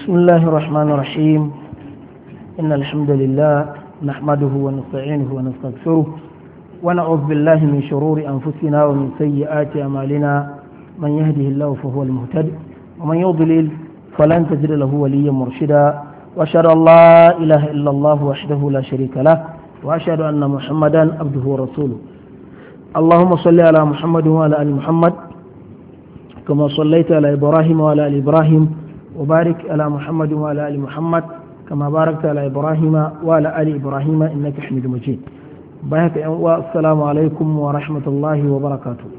بسم الله الرحمن الرحيم إن الحمد لله نحمده ونستعينه ونستغفره ونعوذ بالله من شرور أنفسنا ومن سيئات أعمالنا من يهده الله فهو المهتد ومن يضلل فلن تجد له وليا مرشدا وأشهد أن لا إله إلا الله وحده لا شريك له وأشهد أن محمدا عبده ورسوله اللهم صل على محمد وعلى آل محمد كما صليت على إبراهيم وعلى آل إبراهيم وبارك على محمد وعلى آل محمد كما باركت على إبراهيم وعلى آل إبراهيم إنك حميد مجيد بارك السلام عليكم ورحمة الله وبركاته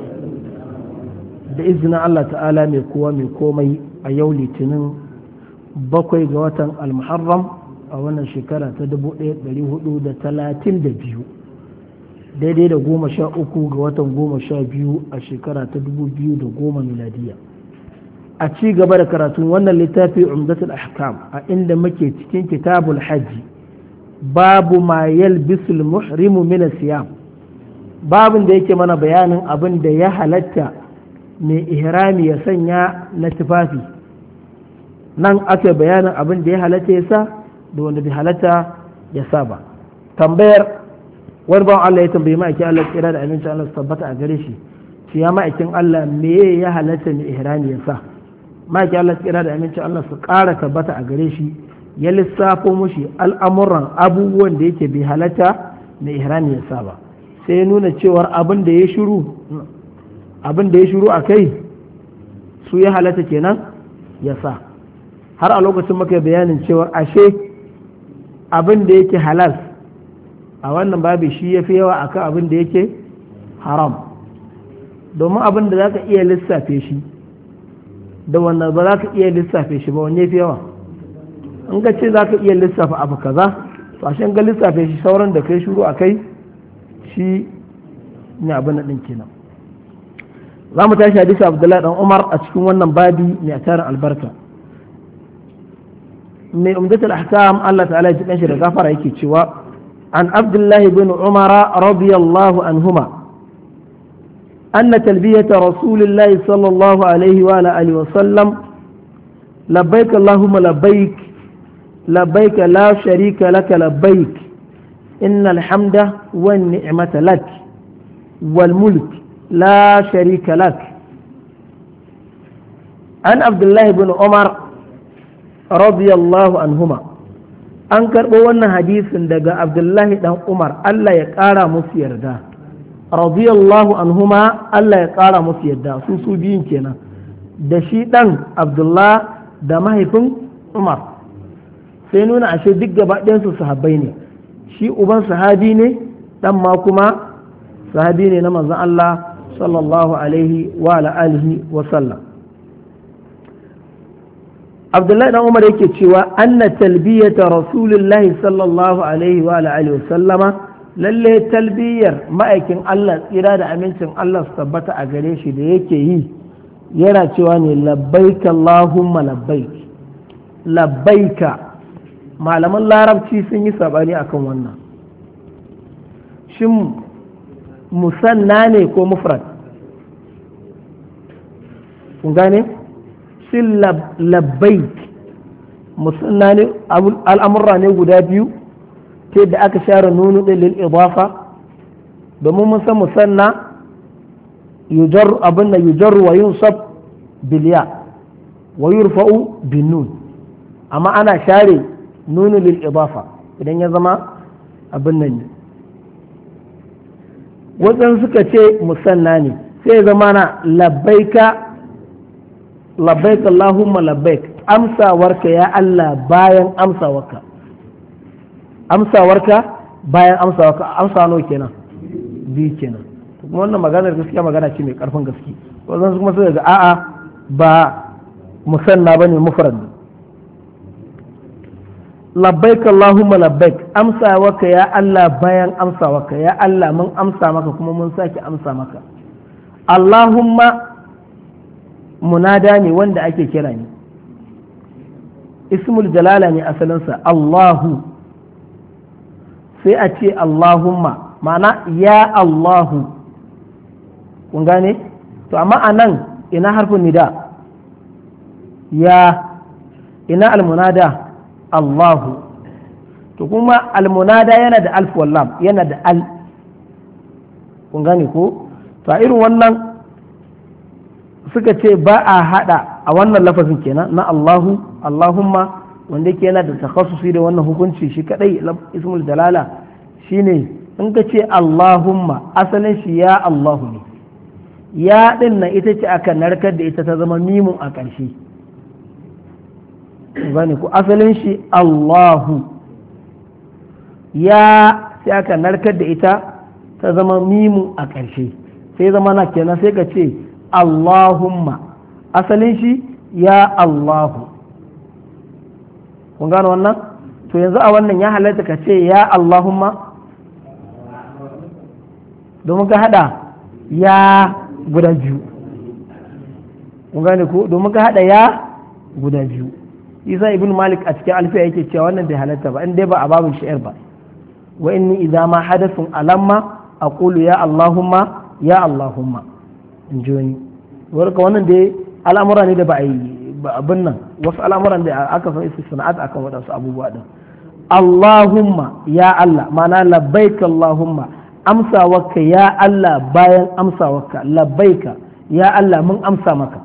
بإذن الله تعالى ميكوا ميكومي أيولي تنين بقوي قوة المحرم أولا شكرا تدبو دا 32 daidai da 13 ga watan 12 a shekara ta 2010 miladiya a ci gaba da karatun wannan littafi umdatul ahkam a inda muke cikin kitabul hajji babu ma yalbisul muhrimu min siyam babin da yake mana bayanin abin da ya halatta mai ihrami ya sanya na tufafi nan ake bayanin abin da ya halatta ya sa da wanda bai halatta ya sa ba tambayar wani bawan Allah ya tambayi ma'aikin Allah tsira da aminci Allah su tabbata a gare shi shi ya ma'aikin Allah me ya halatta mai ihrami ya sa ma'aikin Allah tsira da aminci Allah su ƙara tabbata a gare shi ya lissafo mushi al'amuran abubuwan da yake bai halatta mai ihrami ya sa ba sai ya nuna cewar abin da ya shiru a kai su ya halatta kenan ya sa har a lokacin muka bayanin cewar ashe abin da yake halal a wannan babi shi ya fi yawa akan abin da yake haram domin abin da za ka iya lissafe shi da wanda ba za ka iya lissafe shi ba wanne fi yawa in ka ce za ka iya lissafa abu kaza to a ga lissafe shi sauran da kai shuru a kai shi ne abin da ɗin kenan za mu tashi hadisi abdullahi dan umar a cikin wannan babi mai tarin albarka mai umdatul ahkam Allah ta'ala ya ji kanshi da gafara yake cewa عن عبد الله بن عمر رضي الله عنهما أن تلبية رسول الله صلى الله عليه وعلى آله وسلم لبيك اللهم لبيك لبيك لا شريك لك لبيك إن الحمد والنعمة لك والملك لا شريك لك عن عبد الله بن عمر رضي الله عنهما an karɓo wannan hadisin daga abdullahi dan umar Allah ya ƙara musu yarda radiyallahu anhuma Allah ya ƙara musu yarda su biyun kenan da shi ɗan abdullah da mahaifin umar sai nuna ashe duk gaba ɗayansu sahabbai ne shi uban sahabi ne ɗan ma kuma sahabi ne na manzon Allah sallallahu alaihi wa alihi wa sallam abdullahi dan umar yake cewa anna talbiyata rasulullahi sallallahu alaihi wa alihi wasallama lalle talbiyar ma'aikin Allah tsira da amincin Allah su tabbata a gare shi da yake yi yana cewa ne labbaika allahumma labbaik labbaika malaman larabci sun yi sabani akan wannan shin musanna ne ko mufrad kun gane sin labbaik musanna ne al'amurra ne guda biyu ta da aka share nunu ɗin lil idafa domin mun san musanna yujar abin da yujar wa yunsab biliya wa yurfa'u bin nun amma ana share nunu lil idafa idan ya zama abin nan ne waɗansu suka ce musanna ne sai zama na labbaika labbaik Allahumma labbaik amsawarka ya Allah bayan amsawarka bayan amsawarka amsa nawa kenan biyu kenan kuma wannan maganar gaskiya magana ce mai karfin gaske wannan kuma sai ga a'a ba musanna bane mufrad ne labbaik Allahumma labbaik amsawarka ya Allah bayan amsawarka ya Allah mun amsa maka kuma mun sake amsa maka Allahumma munada ne wanda ake kira ne ismul jalala ne asalinsa Allahu sai a ce Allahumma ma'ana ya Allahu kun gane to amma anan ina harfin nida ya ina almunada Allahu. to kuma almunada yana da alf wallam, yana da al, kun gane ko? to a irin wannan suka ce ba a hada a wannan lafazin kenan na Allahu Allahumma, wanda yake yana da takhassusi da wannan hukunci shi kadai ismul jalala shine in ka ce Allahumma asalin shi ya Allahu ne, ya din nan ita ce aka narkar da ita ta zama mimun a ƙarshe, gane ku asalin shi Allahu, ya sai aka narkar da ita ta zama mimun a ƙarshe, sai zama na kenan sai ka ce Allahumma asalin shi ya Allahu. kun gano wannan? to yanzu a wannan ya halatta ka ce ya Allahumma domin ka hada ya guda biyu, kun gane ko? domin ka hada ya guda biyu. isa ibn malik a cikin alfiya yake cewa wannan bai halatta ba in dai ba a babin shi'ar ba. wa inni idza ma hadathun alamma aqulu ya Allahumma ya Allahumma, in ji wani warka. wannan dai al'amura ne da ba a yi abin nan, wasu al'amuran da aka san isu sana'at akan waɗansu abubuwa din. Allahumma ya Allah, mana labbaika Allahumma, amsawarka ya Allah bayan amsawarka, labbaika ya Allah mun amsa maka.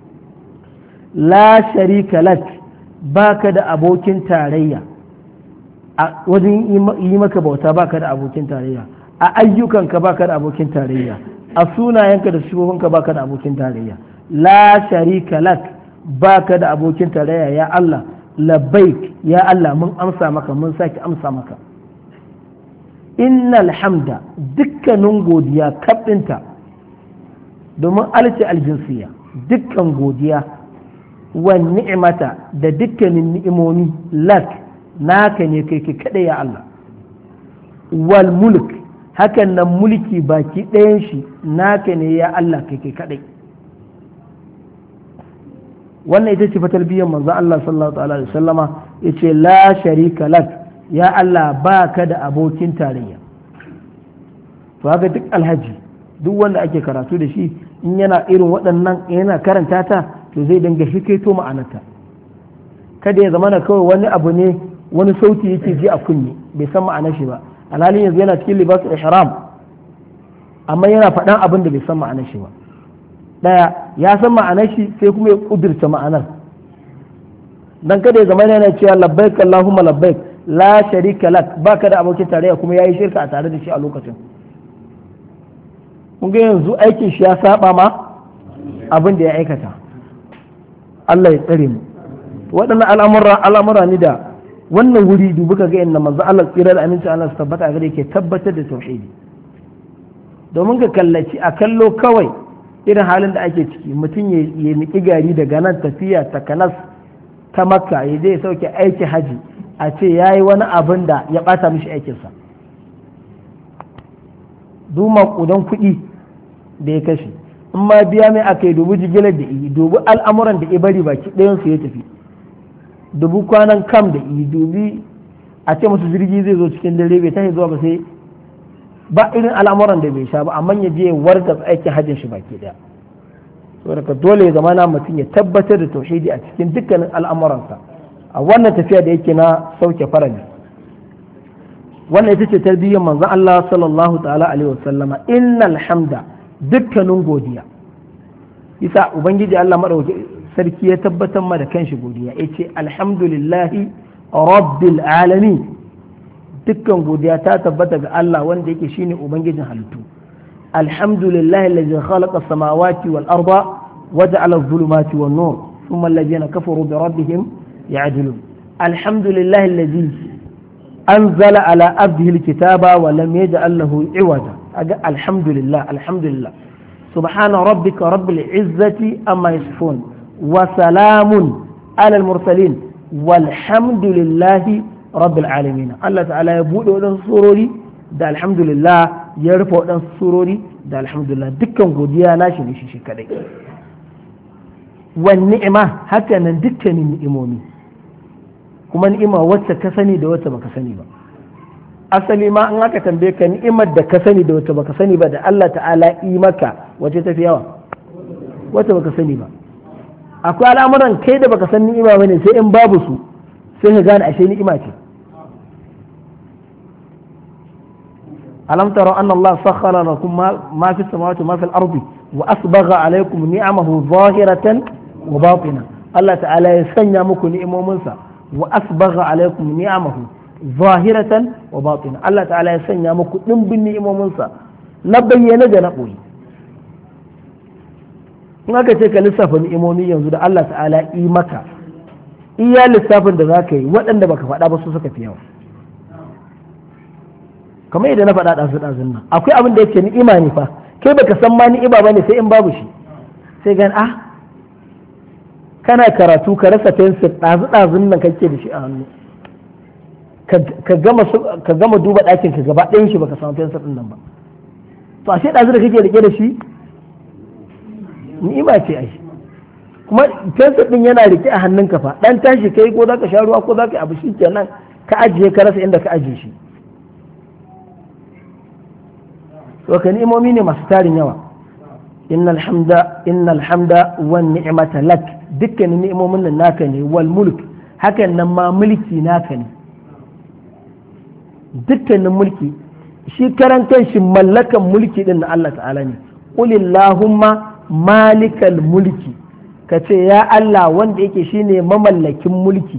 La sharika lak, baka da abokin tarayya a wajen yi maka bauta, baka da abokin tarayya a ayyukanka, baka da abokin tarayya a sunayenka da sifofinka, baka da abokin tarayya. La sharika lak, baka da abokin tarayya ya Allah. Labbaik ya Allah mun amsa maka, mun sake amsa maka. Innal hamda, dukkanin godiya kaɗinta, domin alce aljinsiya, dukkan godiya wa ni'imata da dukkanin ni'imomi lak naka ne kai kaɗai ya Allah. Wal mulk, hakan nan mulki baki ɗayan shi naka ne ya Allah kai kaɗai. wannan ita ce fatar biyan manzo Allah sallallahu alaihi wasallama yace la sharika lak, ya Allah ba ka da abokin tarayya. to haka duk alhaji, duk wanda ake karatu da shi in yana irin waɗannan yana karanta ta to zai dinga hikaito ma'anarta, kada ya zama na kawai wani abu ne, wani sauti yake ji a kunne bai san ma'anar shi ba, alhalin yanzu yana cikin libasul ihram amma yana faɗan abin da bai san ma'anar shi ba. daya ya san ma'anar shi sai kuma ya kudurta ma'anar, dan kada ya zama yana cewa labbaik Allahumma labbaik la sharika lak, baka da abokin tarayya kuma yayi shirka a tare da shi a lokacin. kun ga yanzu aikin shi ya saba ma abin da ya aikata. Allah ya tsare mu. waɗannan al'amura ne da wannan wuri dubu ka ga inda manzo Allah tsira da aminci Allah su tabbata gare yake tabbatar da tauhidi, domin ka kallaci a kallo kawai irin halin da ake ciki, mutum ya niki gari daga nan tafiya ta kanas ta makka ya je sauke aiki haji a ce ya yi wani abin da ya bata mishi aikinsa, duma kudan kuɗi da ya kashe, in ma biya mai aka yi dubu jigilar da yi, dubu al'amuran da ya bari baki ɗayansu ya tafi, dubu kwanan kam da yi, dubi a ce musu jirgi zai zo cikin dare bai tashi zuwa ba sai ba irin al'amuran da bai sha ba, amma ya je warga aikin hajjin shi baki daya. saboda dole ya zama na mutum ya tabbatar da tauhidi a cikin dukkanin al'amuransa a wannan tafiya da yake na sauke farali. wannan ita ce tarbiyyar manzon Allah sallallahu ta'ala alaihi wasallama. innal hamda, dukkanin godiya, isa ubangiji Allah madauki sarki ya tabbatar ma da kanshi godiya, yace alhamdulillahi rabbil alamin, dukkan godiya ta tabbata ga Allah wanda yake shine ubangijin halittu. alhamdulillahi allazi khalaqa as-samawati wal arda wa ja'ala adh-dhulumati wan nur thumma alladhina kafaru bi rabbihim ya'dilun. alhamdulillahi allazi anzala ala abdihi al-kitaba wa lam yaj'al lahu 'iwaja. aga alhamdulillah subhana rabbika rabbil izzati amma yasifun wa salamun ala al-mursalin walhamdulillahi rabbil alamin. Allah ta'ala ya bude wadansu surori da alhamdulillah, ya rufe wadansu surori da alhamdulillah. dukkan godiya nashi ne shi kadai. wan ni'ima, haka nan dukkanin ni'imomi, kuma ni'ima wacce ka sani da wacce baka sani ba. asali ma in aka tambaye ka ni'imar da ka sani da wacce baka sani ba da Allah ta'ala yi maka wacce tafi yawa? wacce baka sani ba. akwai al'amuran kai da baka san ni'ima bane sai in babu su sai ka gane ashe ni'ima ce. alam tara anna Allah sakhkhara lakum ma fi samawati wa ma fi al-ardi wa asbagha alaykum ni'amahu zahiratan wa batina Allah ta'ala ya sanya muku ni'imominsa wa asbagha alaykum ni'amahu zahiratan wa batina Allah ta'ala ya sanya muku dimbin ni'imominsa na bayyana da na boye. in aka ce ka lissafa ni'imomi yanzu da Allah ta'ala yi maka iya lissafin da za ka yi waɗanda baka faɗa ba su suka fi yawa. kamar yadda na faɗa ɗazu nan akwai abin da yake ni'ima ne fa kai baka san ma ni'ima bane sai in babu shi sai gan kana karatu ka rasa fensir ɗazu nan kake da shi a hannu ka gama duba ɗakin ka gaba ɗayan shi baka samu fensir ɗin nan ba to ashe ɗazu da kake rike da shi ni'ima ce ai kuma fensir ɗin yana rike a hannunka fa ɗan tashi kai ko zaka sha ruwa ko zaka abu shi kenan ka ajiye ka rasa inda ka ajiye shi. to ka ni'imomi ne masu tarin yawa. innal hamda wan ni'mata lak dukkanin ni'imomin nan naka ne wal mulk hakan nan ma mulki naka ne dukkanin mulki shi karan kanshi mallakan mulki din na Allah ta'ala ne qulillahumma malikal mulki kace ya Allah wanda yake shine mamallakin mulki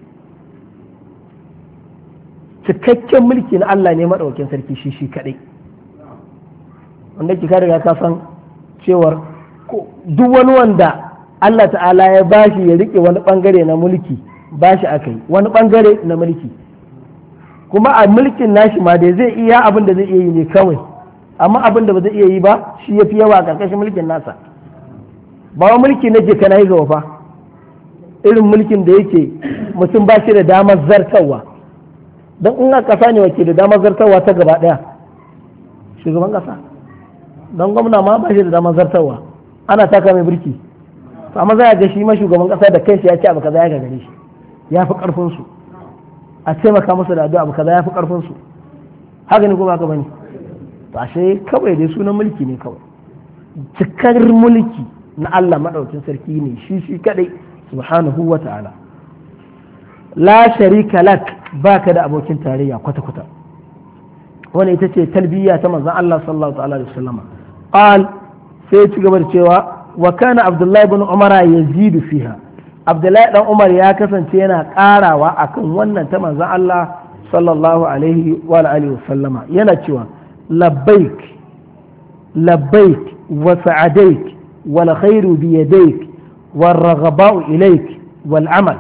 cikakken mulki na Allah ne madaukakin sarki shi kadai wanda ki ka riga ka san cewar duk wani wanda Allah ta'ala ya bashi ya rike wani bangare na mulki bashi akai wani bangare na mulki kuma a mulkin nashi ma da zai iya abin da zai iya yi ne kawai amma abin da ba zai iya yi ba shi yafi yawa a karkashin mulkin nasa ba wa mulki nake kana yi gaba fa irin mulkin da yake mutum ba shi da damar zartarwa don in kasa ne wake da damar zartarwa ta gaba daya shugaban kasa don gwamna ma ba shi da damar zartarwa ana taka mai birki to amma za a ga shi ma shugaban kasa da kanshi ya ce abu kaza ya gagare shi ya fi karfin su a taimaka musu da addu'a abu kaza ya fi karfin su haka ne ko ba ka bane to ashe kawai dai sunan mulki ne kawai cikar mulki na Allah madaukin sarki ne shi kadai subhanahu wa ta'ala la sharika lak baka da abokin tarayya kwata kwata wannan ita ce talbiya ta manzon Allah sallallahu alaihi wasallam qal sai ci gaba da cewa wa kana abdullahi ibn umara yazidu fiha abdullahi dan umar ya kasance yana karawa akan wannan ta manzon Allah sallallahu alaihi wa alihi wasallama yana cewa labbaik labbaik wa sa'adaik wal khairu bi yadayk wal raghaba'u ilayk wal amal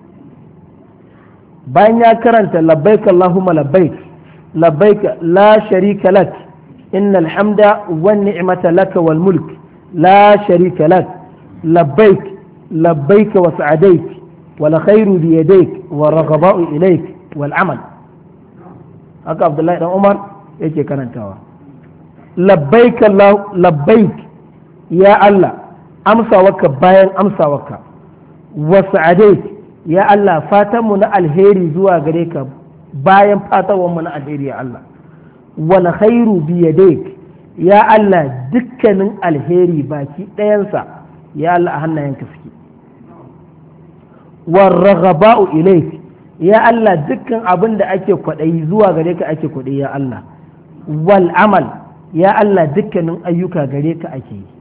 bayan ya karanta labbaik allahumma labbaik labbaik la sharika lak innal hamda wan ni'mata lak wal mulk la sharika lak labbaik labbaik wa sa'adaik wal khairu bi yadayk wal raghaba'u ilayk wal amal haka abdullahi dan umar yake karantawa labbaik Allah labbaik ya Allah amsawarka bayan amsawarka wa sa'adaik ya Allah fatanmu na alheri zuwa gare ka bayan fatanmu na alheri ya Allah wal khairu bi yadayk ya Allah dukkanin alheri baki ɗayansa ya Allah a hannayenka suke war raghaba'u ilayk ya Allah dukkan abin da ake kwaɗayi zuwa gare ka ake kwaɗayi ya Allah wal amal ya Allah dukkanin ayyuka gare ka ake yi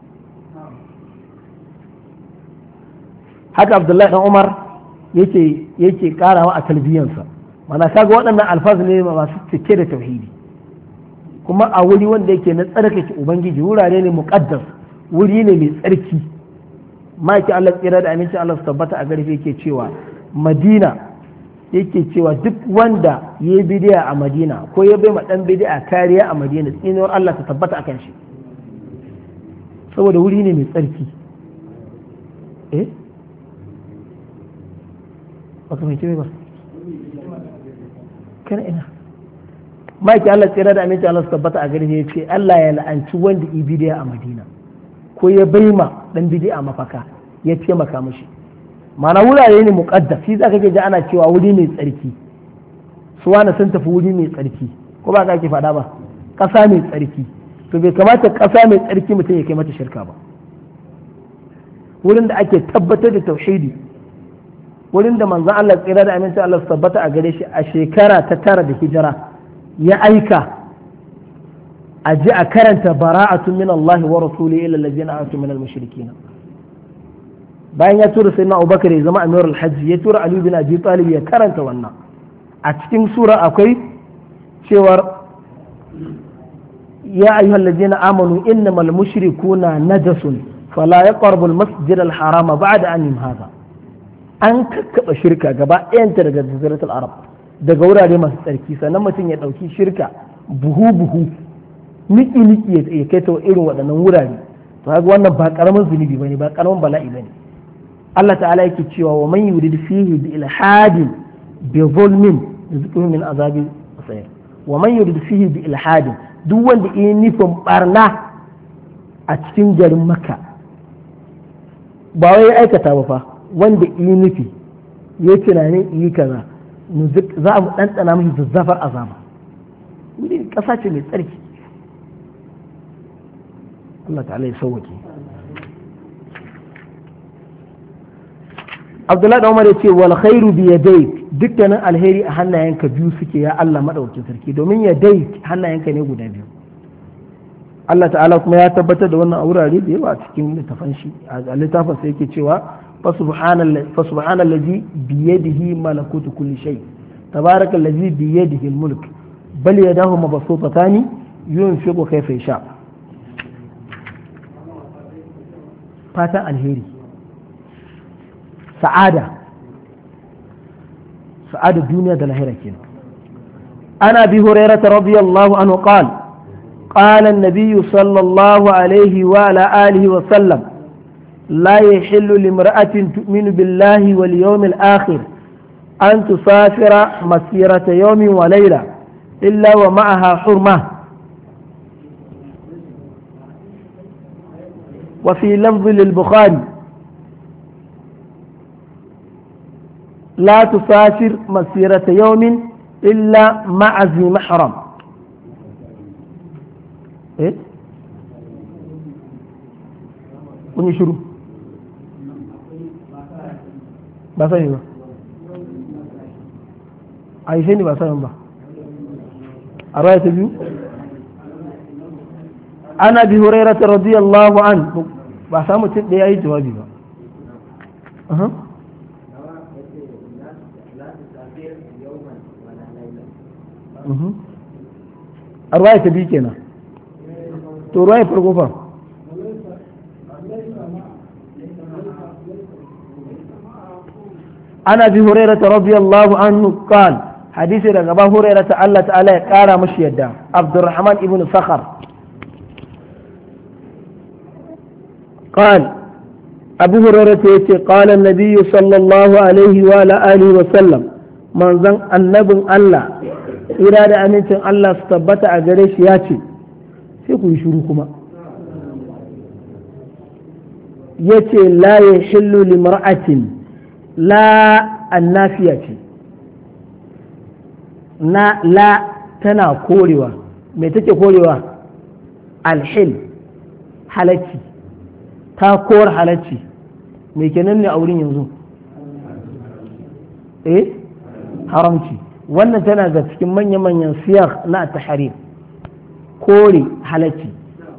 haka Abdullahi dan Umar yake karawa a talbiyansa mana kaga waɗannan alfazu ne masu cike da tauhidi kuma a wuri wanda yake na tsarkake ubangiji wurare ne muqaddas wuri ne mai tsarki maki Allah tsira da aminci Allah su tabbata a garfe yake cewa Madina yake cewa duk wanda ya yi bidiya a Madina ko ya bai ma dan bidiya kariya a Madina tsinuwar Allah ta tabbata akan shi saboda wuri ne mai tsarki baka mai ba kana ina maki Allah tsira da aminci Allah su tabbata a gare ya ce Allah ya la'anci wanda yi bidiya a Madina ko ya baima dan bidiya mafaka ya taimaka mishi mana wurare ne muqaddas shi zaka ji ana cewa wuri mai tsarki su wani sun tafi wuri mai tsarki ko ba ka ke faɗa ba ƙasa mai tsarki to bai kamata ƙasa mai tsarki mutum ya kai mata shirka ba wurin da ake tabbatar da tauhidi, wurin da manzon Allah tsira da aminci Allah su tabbata a gare shi a shekara ta 9 da hijira ya aika a ji a karanta bara'atun min Allah wa rasulihi ila allazina atu min al-mushrikin. Bayan ya tura sayyidina Abubakar ya zama amirul hajji, ya tura Ali bin Abi Talib ya karanta wannan. A cikin sura akwai cewar ya ayyuhal ladzina amanu innamal mushrikuna najasun fala yaqrabu al-masjid al-harama ba'da an hadha. An kakkaba shirka gaba ɗayanta daga jaziratul arab, daga wurare masu tsarki, sannan mutum ya ɗauki shirka buhu niki ya kai ta irin waɗannan wurare, to haka wannan ba ƙaramin zunubi bane, ba ƙaramin bala'i bane. Allah ta'ala yake cewa wa man yurid fihi bi ilhadin bi zulmin yuzqihu min azabi sayr. Wa man yurid fihi bi ilhadin, duk wanda yi nufin barna a cikin garin Makka, ba wai aikata ba fa, wanda yi nufi ya tunanin yi kaza, za a ɗanɗana mashi zazzafar azaba. Wuri ƙasa ce mai tsarki. Allah ta'ala ya sauwake. Abdullahi da Umar ya ce wal khairu bi yadayk, dukkanin alheri a hannayenka biyu suke ya Allah madaukakin sarki, domin yadayk hannayenka ne guda biyu. Allah ta'ala kuma ya tabbatar da wannan a wurare da yawa a cikin littafin shi, a littafin sa yake cewa fa subhanallazi bi yadihi malakutu kulli shay, tabarakallazi bi yadihi almulk bal yadahu mabsutatani yunfiqu kayfa yasha. Fatan alheri, sa'ada duniya da lahira kenan. Ana bi hurairah radiyallahu anhu qala قال النبي صلى الله عليه وعلى آله وسلم لا يحل لامرأة تؤمن بالله واليوم الآخر أن تسافر مسيرة يوم وليلة إلا ومعها حرمة. وفي لفظ للبخاري لا تسافر مسيرة يوم إلا مع ذي محرم. kun yi shiru ba sani ba a yi ne ba sani ba a raya ta biyu ana bi hurairata radiyallahu an ba samu cin ɗaya yi jawabi ba. a raya ta biyu kenan, to ruwa ya farko fa ana bi hurairata radiyallahu anhu qal, hadisi daga ba hurairata Allah ta'ala ya kara mashi yadda, Abdurrahman ibn Sakhar قال أبو هريرة يتي قال النبي صلى الله عليه وعلى آله وسلم من ظن النبي الله إرادة أن الله استبت أجريش ياتي سيكون يشروكما يتي لا يحل لامرأة لا النافية لا تنا كوريوا متى كوريوا الحل حالتي ta kowar halacci mai kenan ne a wurin yanzu haramci. Wannan tana ga cikin manya-manyan siyar na tahrim, kore halacci.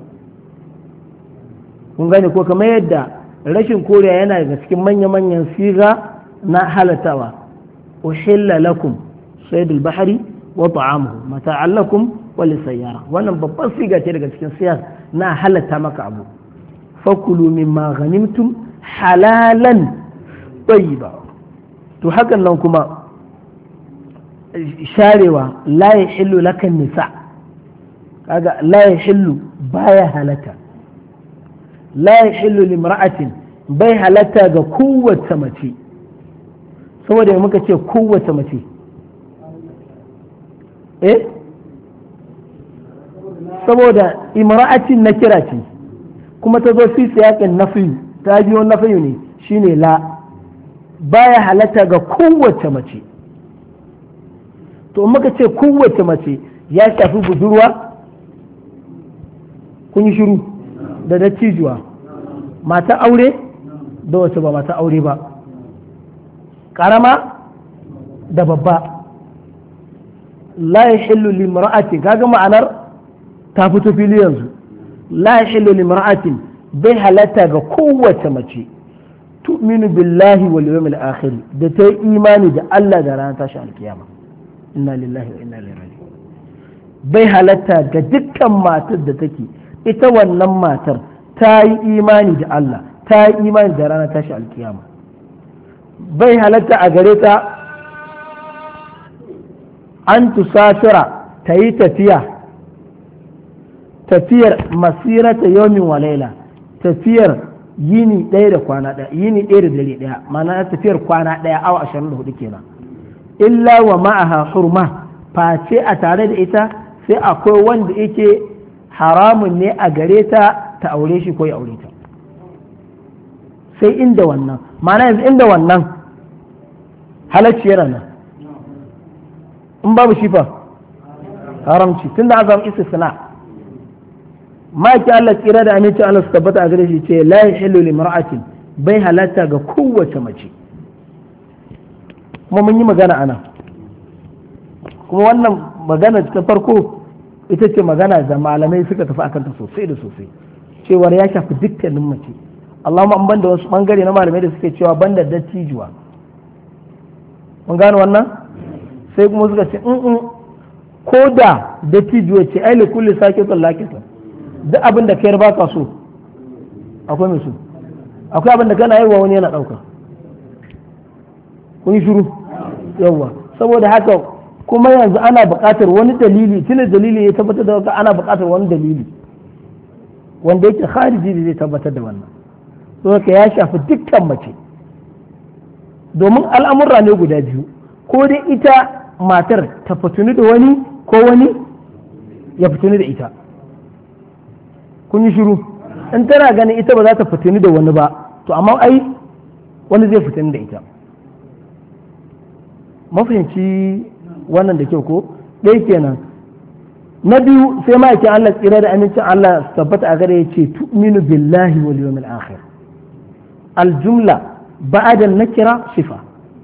kun gane ko kamar yadda rashin koriya yana ga cikin manya-manyan siga na halatawa. uhilla lakum saydul bahri wa ta'amuhu mata'an lakum wa lisayyara, wannan babban siga ce daga cikin siyar na halatta maka abu. fakulu mimma ghanimtum halalan tayyiba. to hakan nan kuma sharewa la yahillu lakan nisa, kaga la yahillu baya halata, la yahillu limra'atin bai halata ga kowace mace. saboda muka ce kowace mace saboda imra'atin na kira ce kuma ta zo fi siyaƙin nafiyu, ta biyo nafiyu ne shine la, baya halatta ga kowace mace. to muka ce kowace mace ya shafi budurwa, kun yi shiru, da dattijuwa, mata aure da wacce ba mata aure ba, karama da babba. la yahillu limra'atin, kaga ma'anar ta fito fili yanzu. la yahillu limra'atin, bai halatta ga kowace mace tu'minu billahi wal yawmil akhir, da ta yi imani da Allah da ranar tashi alkiyama. Inna lillahi wa inna ilaihi raji'un. bai halatta ga dukkan matar da take ita wannan matar ta yi imani da Allah, ta yi imani da ranar tashi alkiyama. bai halatta a gare ta an tusafira, ta yi tafiyar masirata yawmin wa laila, tafiyar yini ɗaya da kwana ɗaya, yini ɗaya da dare ɗaya, ma'ana tafiyar kwana ɗaya awa 24 kenan. illa wa ma'aha hurma, face a tare da ita sai akwai wanda yake haramun ne a gare ta ta aure shi ko ya aure ta, sai inda wannan, ma'ana yanzu inda wannan halacci yana nan, in babu shi fa haramci, tunda an samu istisna. maki Allah tsira da aminci Allah su tabbata a gare shi ce la yahillu limra'atin, bai halatta ga kowace mace. kuma mun yi magana ana, kuma wannan magana ta farko ita ce magana da malamai suka tafi akan ta sosai da sosai, cewar ya shafi dukkanin mace. Allahumma an banda wasu bangare na malamai da suke cewa banda dattijuwa, mun gano wannan, sai kuma suka ce ko da dattijuwa ce ai likulli sakitun lakitan, duk abin da kai ba ka so akwai mai so, akwai abin da kana yi wa wani yana ɗauka. kun yi shiru yawa, saboda haka kuma yanzu ana buƙatar wani dalili, tunda dalili ya tabbatar da haka ana buƙatar wani dalili wanda yake khariji da zai tabbatar da wannan. Saboda ya shafi dukkan mace, domin al'amurra ne guda biyu, ko dai ita matar ta fituni da wani ko wani ya fituni da ita. kun yi shiru, in tana ganin ita ba za ta fitini da wani ba, to amma ai wani zai fitini da ita. mafahimci wannan da kyau ko? ɗaya kenan. na biyu sai ma'aikin Allah tsira da amincin Allah su tabbata a gare ya ce tu'minu billahi wal yawmil akhir. aljumla ba'da nakira sifa,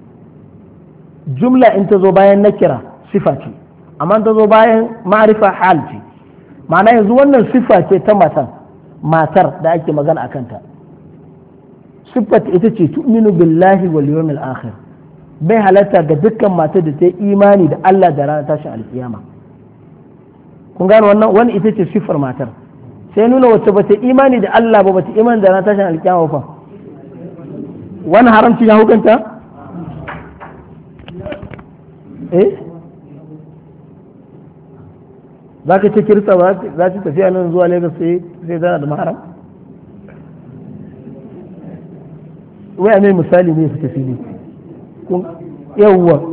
jumla in ta zo bayan nakira sifa ce, amma ta zo bayan ma'rifa hal ce. ma'ana yanzu wannan siffa ce ta matar da ake magana a kanta. siffat ita ce tu'minu billahi wal yawmil akhir, bai halatta ga dukkan matar da ta yi imani da Allah da ranar tashin alkiyama. kun gano wannan, wani ita ce siffar matar. sai nuna wacce ba ta imani da Allah ba ta imani da ranar tashin alkiyama fa wani haramci ya hukunta za ka ce kirista ba za ta tafiya nan zuwa Lagos sai tana da maharam? wai mai misali ne su tafi ne yawwa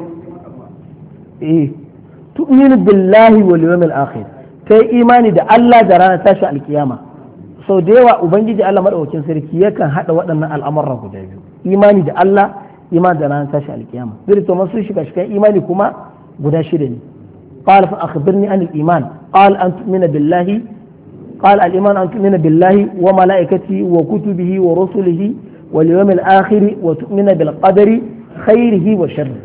tu'minu billahi wal yawmil akhir, ta yi imani da Allah da ranar tashi alkiyama. sau da yawa ubangiji Allah madaukakin sarki yakan hada waɗannan al'amuran guda biyu, imani da Allah, imani da ranar tashi alkiyama. zai to masu shiga imani kuma guda shida ne. قال فأخبرني عن الإيمان قال أن تؤمن بالله قال الإيمان أن تؤمن بالله وملائكته وكتبه ورسله واليوم الآخر وتؤمن بالقدر خيره وشره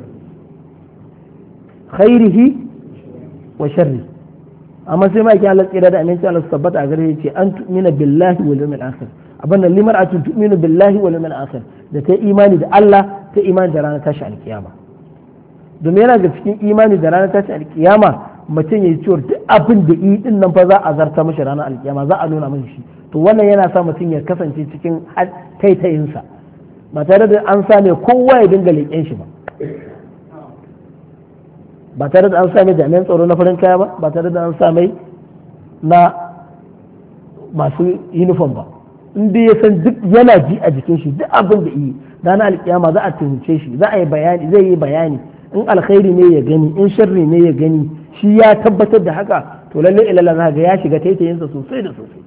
أما سيما كان الله إرادة أن يسأل الصبات أغريه أن تؤمن بالله واليوم الآخر أبنى لمرأة تؤمن بالله واليوم الآخر ده إيماني ده الله إيمان ده رانا تشعر القيامة. domin yana ga cikin imani da ranar tashi alkiyama mutum ya yi ciwon duk abin da yi din nan fa za a zarta mashi ranar alkiyama, za a nuna mashi shi. to wannan yana sa mutum ya kasance cikin taitayinsa ba tare da an sa ne kowa ya dinga leƙen shi ba tare da an sa mai jami'an tsaro na farin kaya ba tare da an sa mai na masu uniform ba. in dai ya san duk yana ji a jikin shi duk abin da yi ranar alkiyama za a tuhunce shi, za a yi bayani, zai yi bayani. in alkhairi ne ya gani, in sharri ne ya gani, shi ya tabbatar da haka, to lalle ilalla za ga ya shiga taitayinsa sosai da sosai.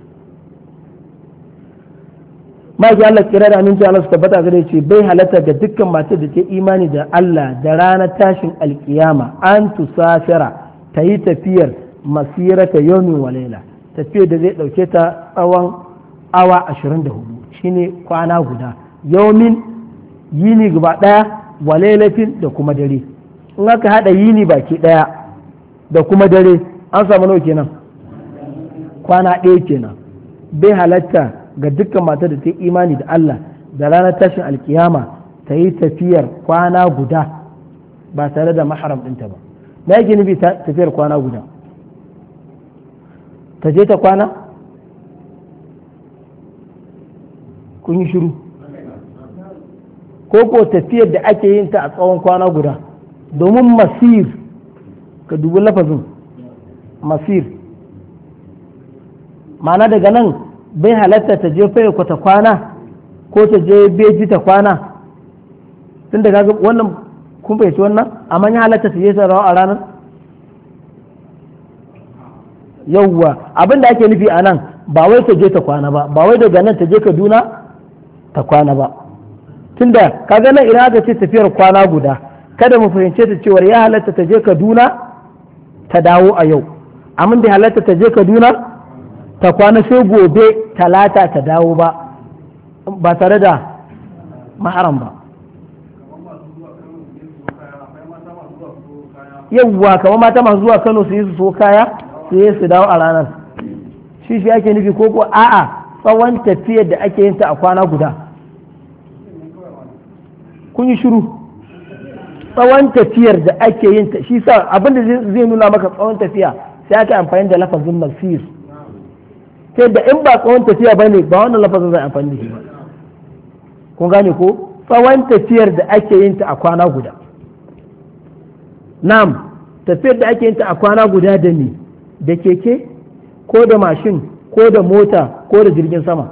ma ki Allah kira da aminci Allah su tabbata gare ce bai halatta ga dukkan matar da ta imani da Allah da ranar tashin alkiyama an tusafira, ta yi tafiyar masirata yawmin wa laila, tafiyar da zai dauke ta tsawon awa 24 shine kwana guda yaumin yini gaba ɗaya wa lailatin da kuma dare in aka haɗa yini baki ɗaya da kuma dare an samu nawa kenan kwana ɗaya kenan bai halatta ga dukkan matar da ta yi imani da Allah da ranar tashin alkiyama ta yi tafiyar kwana guda ba tare da mahram ɗinta ba na yake nufi tafiyar kwana guda ta je ta kwana kun yi shiru ko tafiyar da ake yin ta a tsawon kwana guda domin masir ka dubi lafazin masir ma'ana daga nan bai halatta ta je faye ta kwana ko ta je beji ta kwana tun da kaga wannan kun fahimci wannan amma ya halatta ta je ta rawa a ranar yawwa abin da ake nufi a nan ba wai ta je ta kwana ba ba wai daga nan ta je Kaduna ta kwana ba tunda kaga nan idan aka ce tafiyar kwana guda kada mu fahimce ta cewar ya halatta ta je Kaduna ta dawo a yau amma da halatta ta je Kaduna ta kwana sai gobe talata ta dawo ba tare da maharam ba yawwa kamar mata masu zuwa Kano su yi su so kaya su yi su dawo a ranar shi ake nufi ko a'a tsawon tafiyar da ake yin ta a kwana guda kun yi shiru tsawon tafiyar da ake yin ta shi sa abinda zai nuna maka tsawon tafiya sai aka amfani da lafazin masir sai da in ba tsawon tafiya ba ne ba wannan lafazin zai amfani da shi ba kun gane ko tsawon tafiyar da ake yin ta a kwana guda na'am tafiyar da ake yin ta a kwana guda da ni da keke ko da mashin ko da mota ko da jirgin sama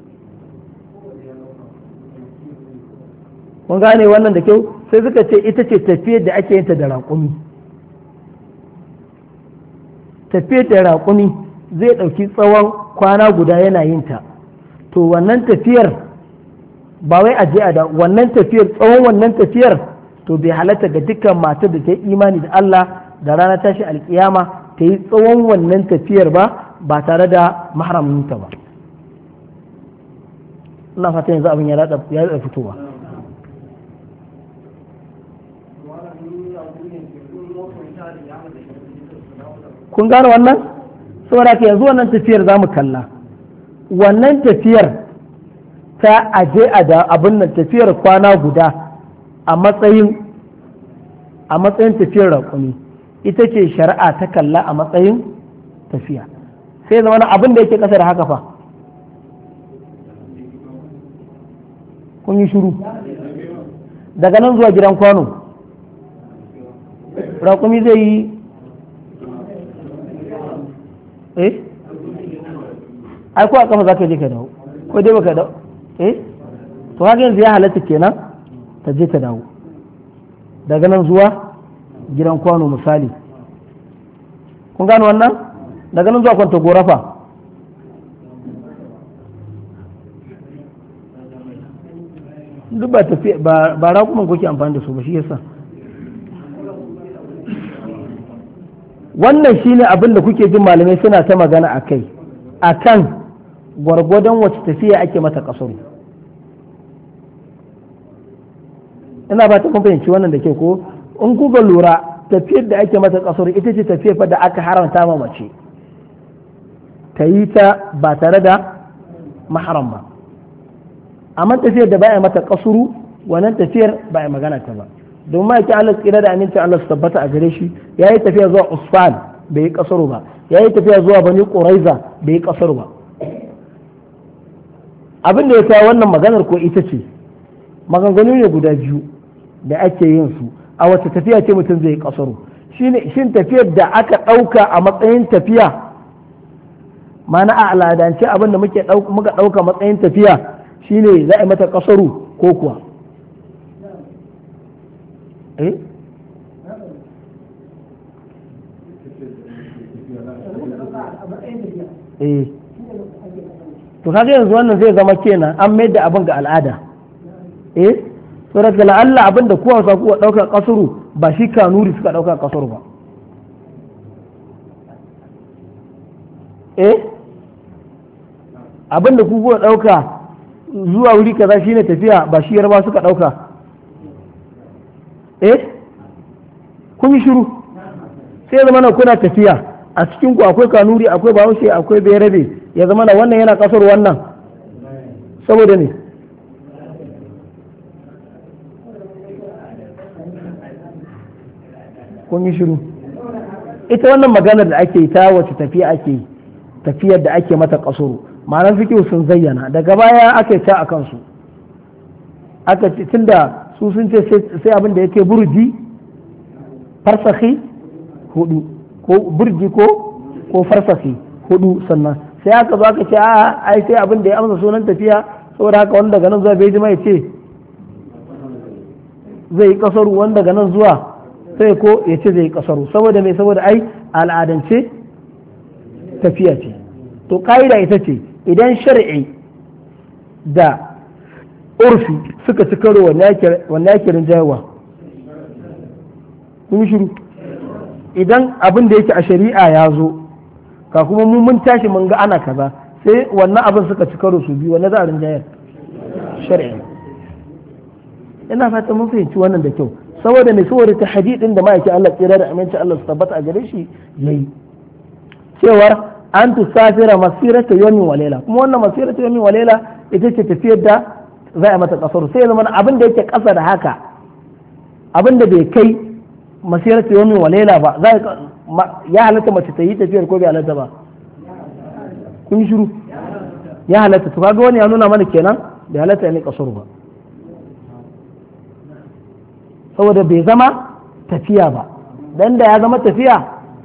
kun gane wannan da kyau sai suka ce ita ce tafiyar da ake yin ta da raƙumi tafiyar da raƙumi zai ɗauki tsawon kwana guda yana yin ta to wannan tafiyar ba wai aje a da wannan tafiyar tsawon wannan tafiyar to bai halatta ga dukkan matar da ta yi imani da Allah da rana tashi alkiyama ta yi tsawon wannan tafiyar ba tare da mahraminta ba ina fata yanzu abin ya rada fitowa kun gane wannan saboda ka yanzu wannan tafiyar za mu kalla wannan tafiyar ta aje a da abin nan tafiyar kwana guda a matsayin tafiyar raƙumi ita ce shari'a ta kalla a matsayin tafiya sai zama abin da yake ƙasa da haka fa kun yi shiru daga nan zuwa gidan kwano raƙumi zai yi ai ko a kafa za ka je ka dawo ko dai baka dawo to haka yanzu ya halatta kenan ta je ta dawo daga nan zuwa gidan kwano misali kun gano wannan daga nan zuwa kwanta gorafa duk ba tafiya ba raƙuman kuke amfani da su ba shi yasa wannan shine abin da kuke jin malamai suna ta magana a kai a kan gwargwadon wacce tafiya ake mata kasaru ina ba ta fahimci wannan da ke ko in kuka lura tafiyar da ake mata kasaru ita ce tafiyar fa da aka haramta ma mace ta yi ta ba tare da mahram ba amma tafiyar da ba a mata kasuru wannan tafiyar ba a magana ta ba don ma yake Allah tsira da aminci Allah su tabbata a gare shi ya yi tafiya zuwa Usfan bai yi kasaru ba ya yi tafiya zuwa Bani Quraiza bai yi kasaru ba abin da ya kawo wannan maganar ko ita ce maganganu ne guda biyu da ake yin su a wata tafiya ce mutum zai yi kasaru shin tafiyar da aka ɗauka a matsayin tafiya mana a al'adance abin da muka ɗauka matsayin tafiya shine za a yi mata kasaru ko kuwa to kaga yanzu wannan zai zama kenan an mai da abin ga al'ada to daga la'alla abin da kowa sa kuwa ɗaukar kasuru ba shi kanuri suka ɗaukar kasuru ba abin da kuwa ɗauka zuwa wuri kaza shine tafiya ba shi yarba suka ɗauka kun yi shiru sai zama na kuna tafiya a cikin ku akwai kanuri akwai bahaushe akwai berabe ya zama na wannan yana kasar wannan saboda ne kun yi shiru ita wannan maganar da ake yi ta wace tafiya ake yi tafiyar da ake mata kasuru ma'anar fikihu sun zayyana daga baya aka yi ta a kansu aka ce tunda su sun ce sai abin da yake burji farsahi hudu ko burji ko farsahi hudu sannan sai aka zo aka ce a ai sai abin da ya amsa sunan tafiya saboda haka wanda daga nan zuwa bai jima ya ce zai yi kasaru wanda daga nan zuwa sai ko ya ce zai yi kasaru saboda mai saboda ai al'adance tafiya ce to ka'ida ita ce idan shari'i da urfi suka ci karo wanne yake rinjayewa kun shiru idan abin da yake a shari'a ya zo ka kuma mun tashi mun ga ana kaza sai wannan abin suka ci karo su biyu wanne za a rinjayar shari'i ina fata mun fahimci wannan da kyau saboda mai saboda ta hadidin da ma'aikin Allah tsira da aminci Allah su tabbata a gare shi yayi cewar an tusafira masirata yawmin wa layla kuma wannan masirata yawmin wa layla ita ce tafiyar da za a mata kasar sai zama abin da yake kasa da haka abin da bai kai masirata yawmin wa layla ba ya halatta mace ta yi tafiyar ko bai halatta ba kun shiru ya halatta to kaga wani ya nuna mana kenan bai halatta ne kasar ba saboda bai zama tafiya ba dan da ya zama tafiya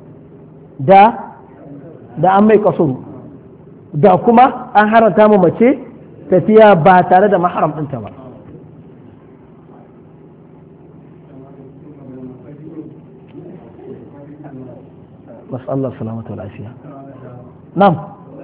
da an mai kasuru da kuma an haranta mu mace tafiya ba tare da mahram ɗinta ba masallar salamatu lafiya nam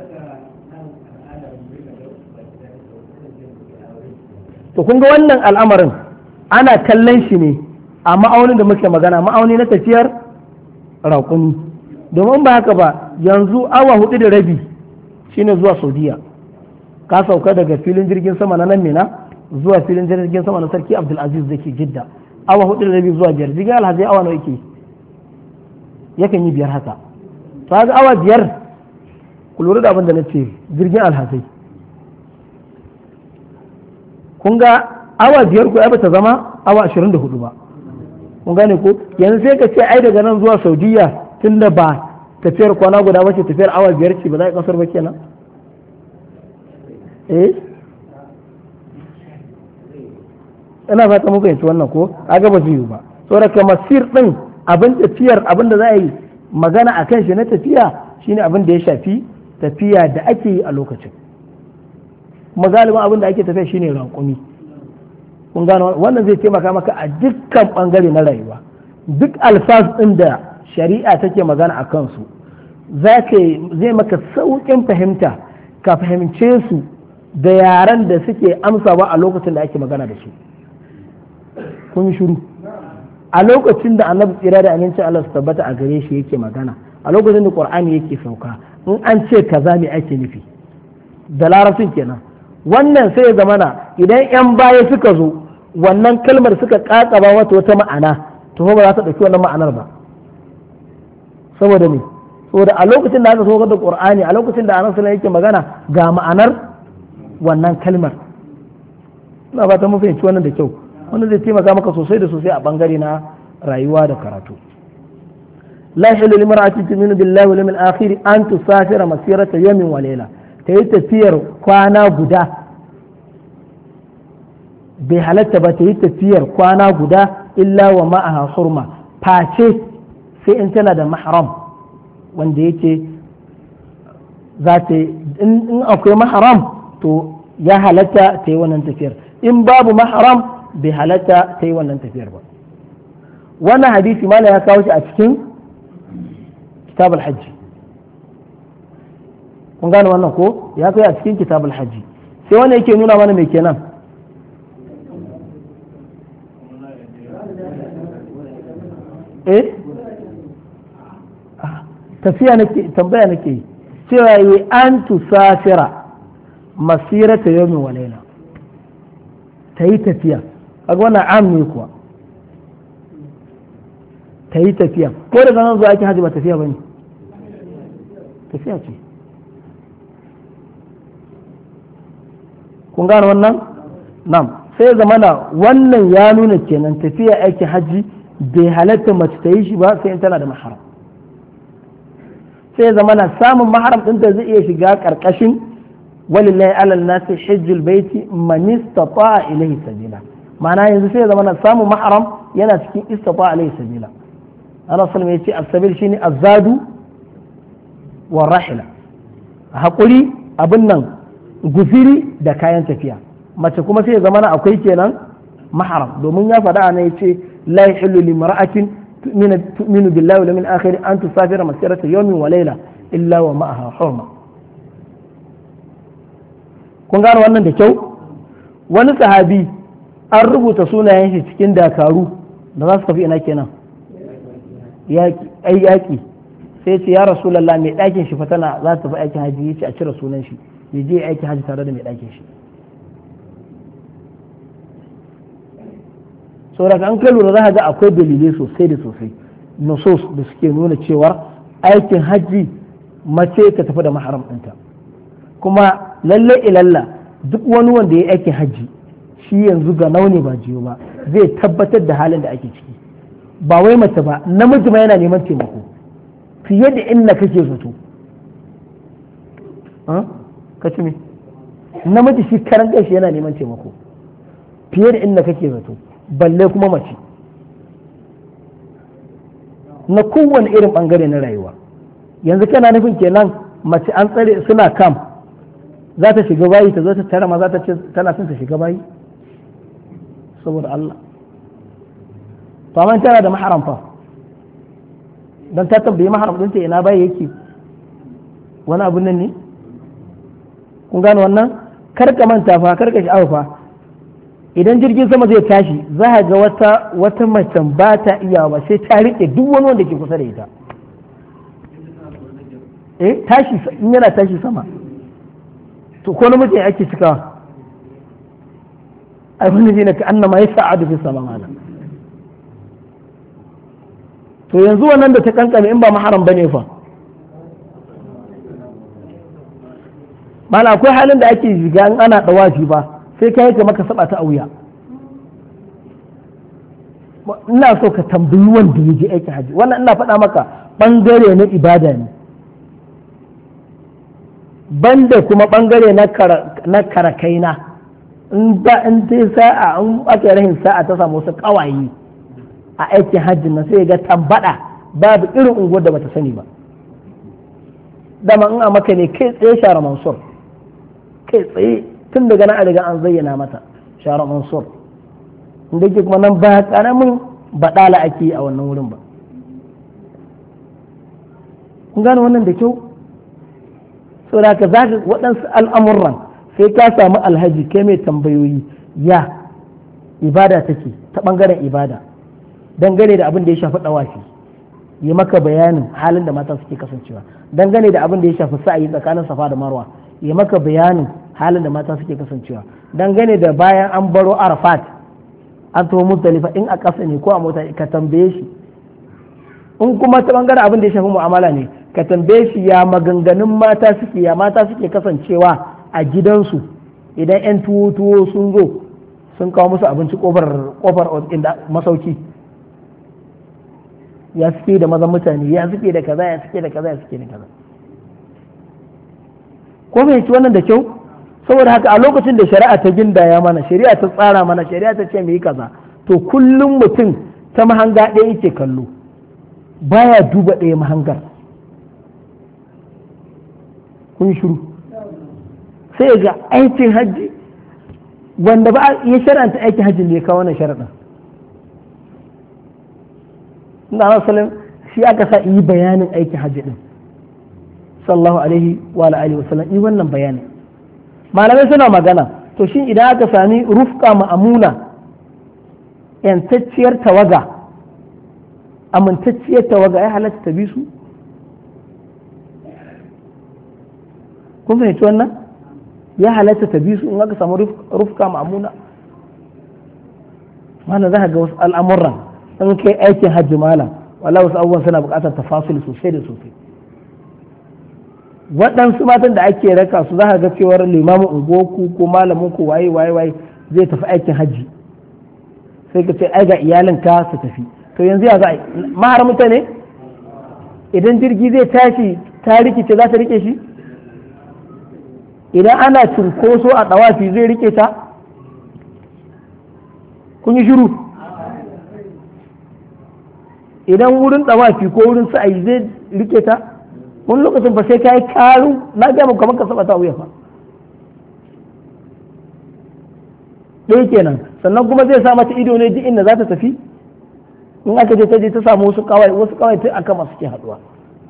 to kun ga wannan al'amarin ana kallon shi ne a ma'aunin da muke magana ma'auni na tafiyar raƙumi domin ba haka ba yanzu awa 4:30 shine zuwa saudiya ka sauka daga filin jirgin sama na nan mina zuwa filin jirgin sama na sarki abdulaziz da ke jidda awa 4:30 zuwa 5 jirgin alhazai awa nawa yake yakan yi 5 haka to ga awa 5 ku lura da abin da na ce jirgin alhazai kun ga awa 5 ku ai bata zama awa 24 ba kun gane ko yanzu sai ka ce ai daga nan zuwa saudiya tunda ba tafiyar kwana guda wace tafiyar awa 5 ce ba za a kasar ba kenan ina fata muka yanci wannan ko aga ba zai yi ba saboda kamar sir din abin tafiyar abin da za a yi magana a kan shi na tafiya shine abin da ya shafi tafiya da ake yi a lokacin kuma galibin abin da ake tafiya shine raƙumi kun gano wannan zai taimaka maka a dukkan bangare na rayuwa duk alfaz din da shari'a take magana a kansu zai maka sauƙin fahimta ka fahimce su da yaren da suke amsawa a lokacin da ake magana da su kun shiru a lokacin da annabi tsira da amincin Allah su tabbata a gare shi yake magana a lokacin da qur'ani yake sauka in an ce kaza me ake nufi da larabcin kenan wannan sai ya zamana idan yan baya suka zo wannan kalmar suka kakaba wata ma'ana to ba za ta dauki wannan ma'anar ba saboda me saboda a lokacin da aka so da qur'ani a lokacin da annabi sallallahu yake magana ga ma'anar wannan kalmar ina ba ta mu fahimci wannan da kyau wannan zai taimaka maka sosai da sosai a bangare na rayuwa da karatu la ilaha illa mar'atin tu'minu billahi wal yawmil akhir an tusafira masirata yawmin wa layla tayi tafiyar kwana guda bai halatta ba tayi tafiyar kwana guda illa wa ma'aha hurma face sai in tana da mahram wanda yake za ta in akwai mahram to ya halatta ta yi wannan tafiyar in babu mahram bai halatta ta yi wannan tafiyar ba wannan hadisi mala ya kawo shi a cikin kitab al-hajji kun gane wannan ko ya kai a cikin kitab al-hajji sai wannan yake nuna mana mai kenan tafiya nake tambaya nake cewa yi an tusafira masirata yawmin wa layla ta yi tafiya kaga wannan am ne kuwa ta yi tafiya ko da nan zuwa aikin hajji ba tafiya ba ne tafiya ce kun gane wannan nam sai zamana wannan ya nuna kenan tafiya aikin hajji bai halatta mace ta yi shi ba sai in tana da maharam sai zamana samun maharam ɗinta zai iya shiga ƙarƙashin walillahi alal nasi hajjul baiti man istata'a ilayhi sabila ma'ana yanzu sai zamana samun maharam yana cikin istata'a ilayhi sabila ana sallama yace as-sabil shine azadu wa rahila hakuri abin nan guziri da kayan tafiya mace kuma sai zamana akwai kenan maharam domin ya faɗa ana yace la yahillu limra'atin tu'minu billahi wal yawmil akhir an tusafira masirata yawmin wa layla illa wa ma'aha hurma kun gane wannan da kyau wani sahabi an rubuta sunayen shi cikin dakaru da za su tafi ina kenan yaƙi sai ce ya rasulallah mai ɗakin shi fatana za ta tafi aikin haji yace a cire sunan shi ya je aikin haji tare da mai ɗakin shi saboda an kai lura za ka ga akwai dalilai sosai da sosai nusus da suke nuna cewa aikin haji mace ta tafi da maharam ɗinta kuma lalle ilalla duk wani wanda ya aikin hajji shi yanzu ga naune ba jiyo ba zai tabbatar da halin da ake ciki ba wai mace ba namiji ma yana neman taimako fiye da inda kake zato ka ci me namiji shi karan kanshi yana neman taimako fiye da inda kake zato balle kuma mace na kowane irin bangare na rayuwa yanzu kana nufin kenan mace an tsare suna kam za ta shiga bayi ta zo ta tara ma za ta ce tana son ta shiga bayi saboda Allah to amma tana da maharam fa dan ta tambayi maharam ɗinta ina bayi yake wani abun nan ne kun gane wannan kar ka manta fa kar ka sha'awa fa idan jirgin sama zai tashi za ga wata mace ba ta iya ba sai ta rike duk wani wanda ke kusa da ita tashi in yana tashi sama to ko namiji ake cikawa abin da ne ka annama ya sa'adu fi sama mana to yanzu wannan da ta kankame in ba maharam bane fa mana akwai halin da ake shiga in ana dawafi ba sai ka yake maka saba ta auya ina so ka tambayi wanda ya je aiki haji wannan ina faɗa maka bangare na ibada ne banda kuma bangare na karakaina in ta sa'a in ake rahin sa'a ta samu wasu kawaye a aikin hajjin nan sai ga tambada babu irin unguwar da bata sani ba dama in a maka ne kai tsaye shara mansur kai tsaye tun daga nan a riga an zayyana mata shara mansur inda ke kuma nan ba karamin baɗala ake yi a wannan wurin ba kun gane wannan da kyau saboda ka za ka waɗansu al'amuran sai ka samu alhaji kai mai tambayoyi ya ibada take ta ɓangaren ibada dangane da abin da ya shafi ɗawafi yi maka bayanin halin da mata suke kasancewa dangane da abin da ya shafi sa'ayi tsakanin safa da marwa yi maka bayanin halin da mata suke kasancewa dangane da bayan an baro arafat an taho muzdalifa in a ƙasa ne ko a mota ka tambaye shi in kuma ta ɓangaren abin da ya shafi mu'amala ne ka tambaye shi ya maganganun mata suke kasancewa a gidansu idan 'yan tuwo sun zo sun kawo musu abinci kofar inda masauki ya suke da mazan mutane ya suke da kaza ya suke da kaza ya suke da kaza ko bai ci wannan da kyau saboda haka a lokacin da shari'a ta gindaya mana shari'a ta tsara mana shari'a ta ce mu yi kaza to kullum mutum ta mahanga ɗaya yake kallo baya duba ɗaya mahangar kun shiru sai ga aikin hajji wanda ba ya shar'anta aikin hajji ne ya kawo wannan sharaɗin ina sallam shi aka sa yi bayanin aikin hajji din sallallahu alaihi wa alihi wa sallam yi wannan bayanin malamai suna magana to shin idan aka sami rufqa ma'amuna yantacciyar tawaga amintacciyar tawaga ya halatta ta bi su kun fahimci wannan ya halatta ta bi su in aka samu rufka ma'amuna mana za ka ga wasu al'amuran in kai aikin hajji malam wallahi wasu abubuwan suna buƙatar tafasul sosai da sosai. waɗansu matan da ake raka su za ka ga cewar limamin unguwarku ko malamin ku waye zai tafi aikin hajji sai ka ce ai ga iyalinka su tafi to yanzu ya za a mahar mutane idan jirgi zai tashi ta rikice za ta rike shi idan ana cunkoso a ɗawafi zai rike ta kun yi shiru idan wurin ɗawafi ko wurin sa'ayi zai rike ta wani lokacin ba sai ka yi karu na gaya kamar ka saba ta wuya fa ɗaya kenan sannan kuma zai sa mata ido ne duk inda za ta tafi in aka je ta samu wasu kawai ta aka masu ke haɗuwa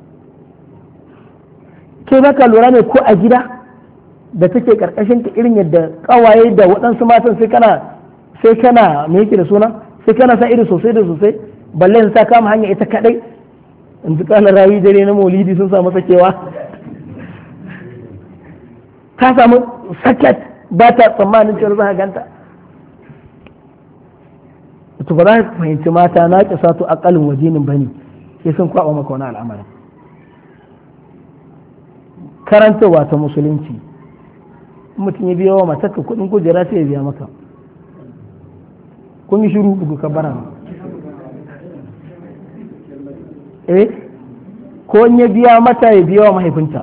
ke za ka lura ne ko a gida da take karkashin ta irin yadda kawaye da waɗansu matan sai kana me yake da suna sai kana sa ido sosai da sosai balle sa kama hanya ita kadai in ji kana rawi dare na maulidi sun samu sakewa ka samu saket ba ta tsammanin cewa za ka ganta to ba za ka fahimci mata na kisa to akalin wajinin bane sai sun kwaba maka wani al'amarin karantarwa ta musulunci mutum ya biya wa matarka kudin kujera sai ya biya maka kun yi shiru bugu kabara ko ya biya mata ya biya wa mahaifinta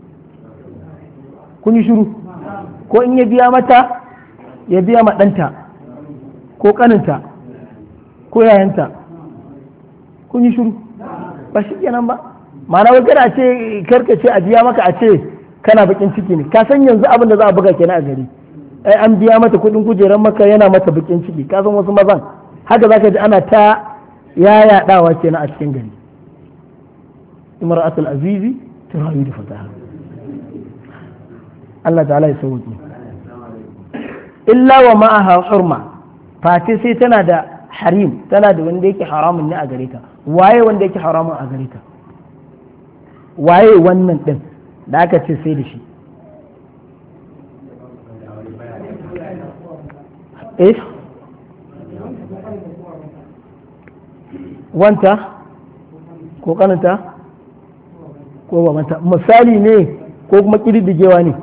kun yi shiru ko in ya biya mata ya biya ma ɗanta ko ƙaninta ko yayanta kun yi shiru ba shi kenan ba ma'ana wai kada a ce karkace a biya maka a ce kana bakin ciki ne ka san yanzu abin da za a buga kenan a gari ai an biya mata kudin kujeran maka yana mata bakin ciki ka san wasu mazan haka zaka ji ana ta yayadawa kenan a cikin gari imra'atul azizi turawi da fataha Allah ta'ala ya sauke illa wa ma'aha hurma fati sai tana da harim tana da wanda yake haramun ne a gare ta waye wanda yake haramun a gare ta waye wannan din da aka ce sai da shi wanta ko kananta ko babanta misali ne ko kuma kididdigewa ne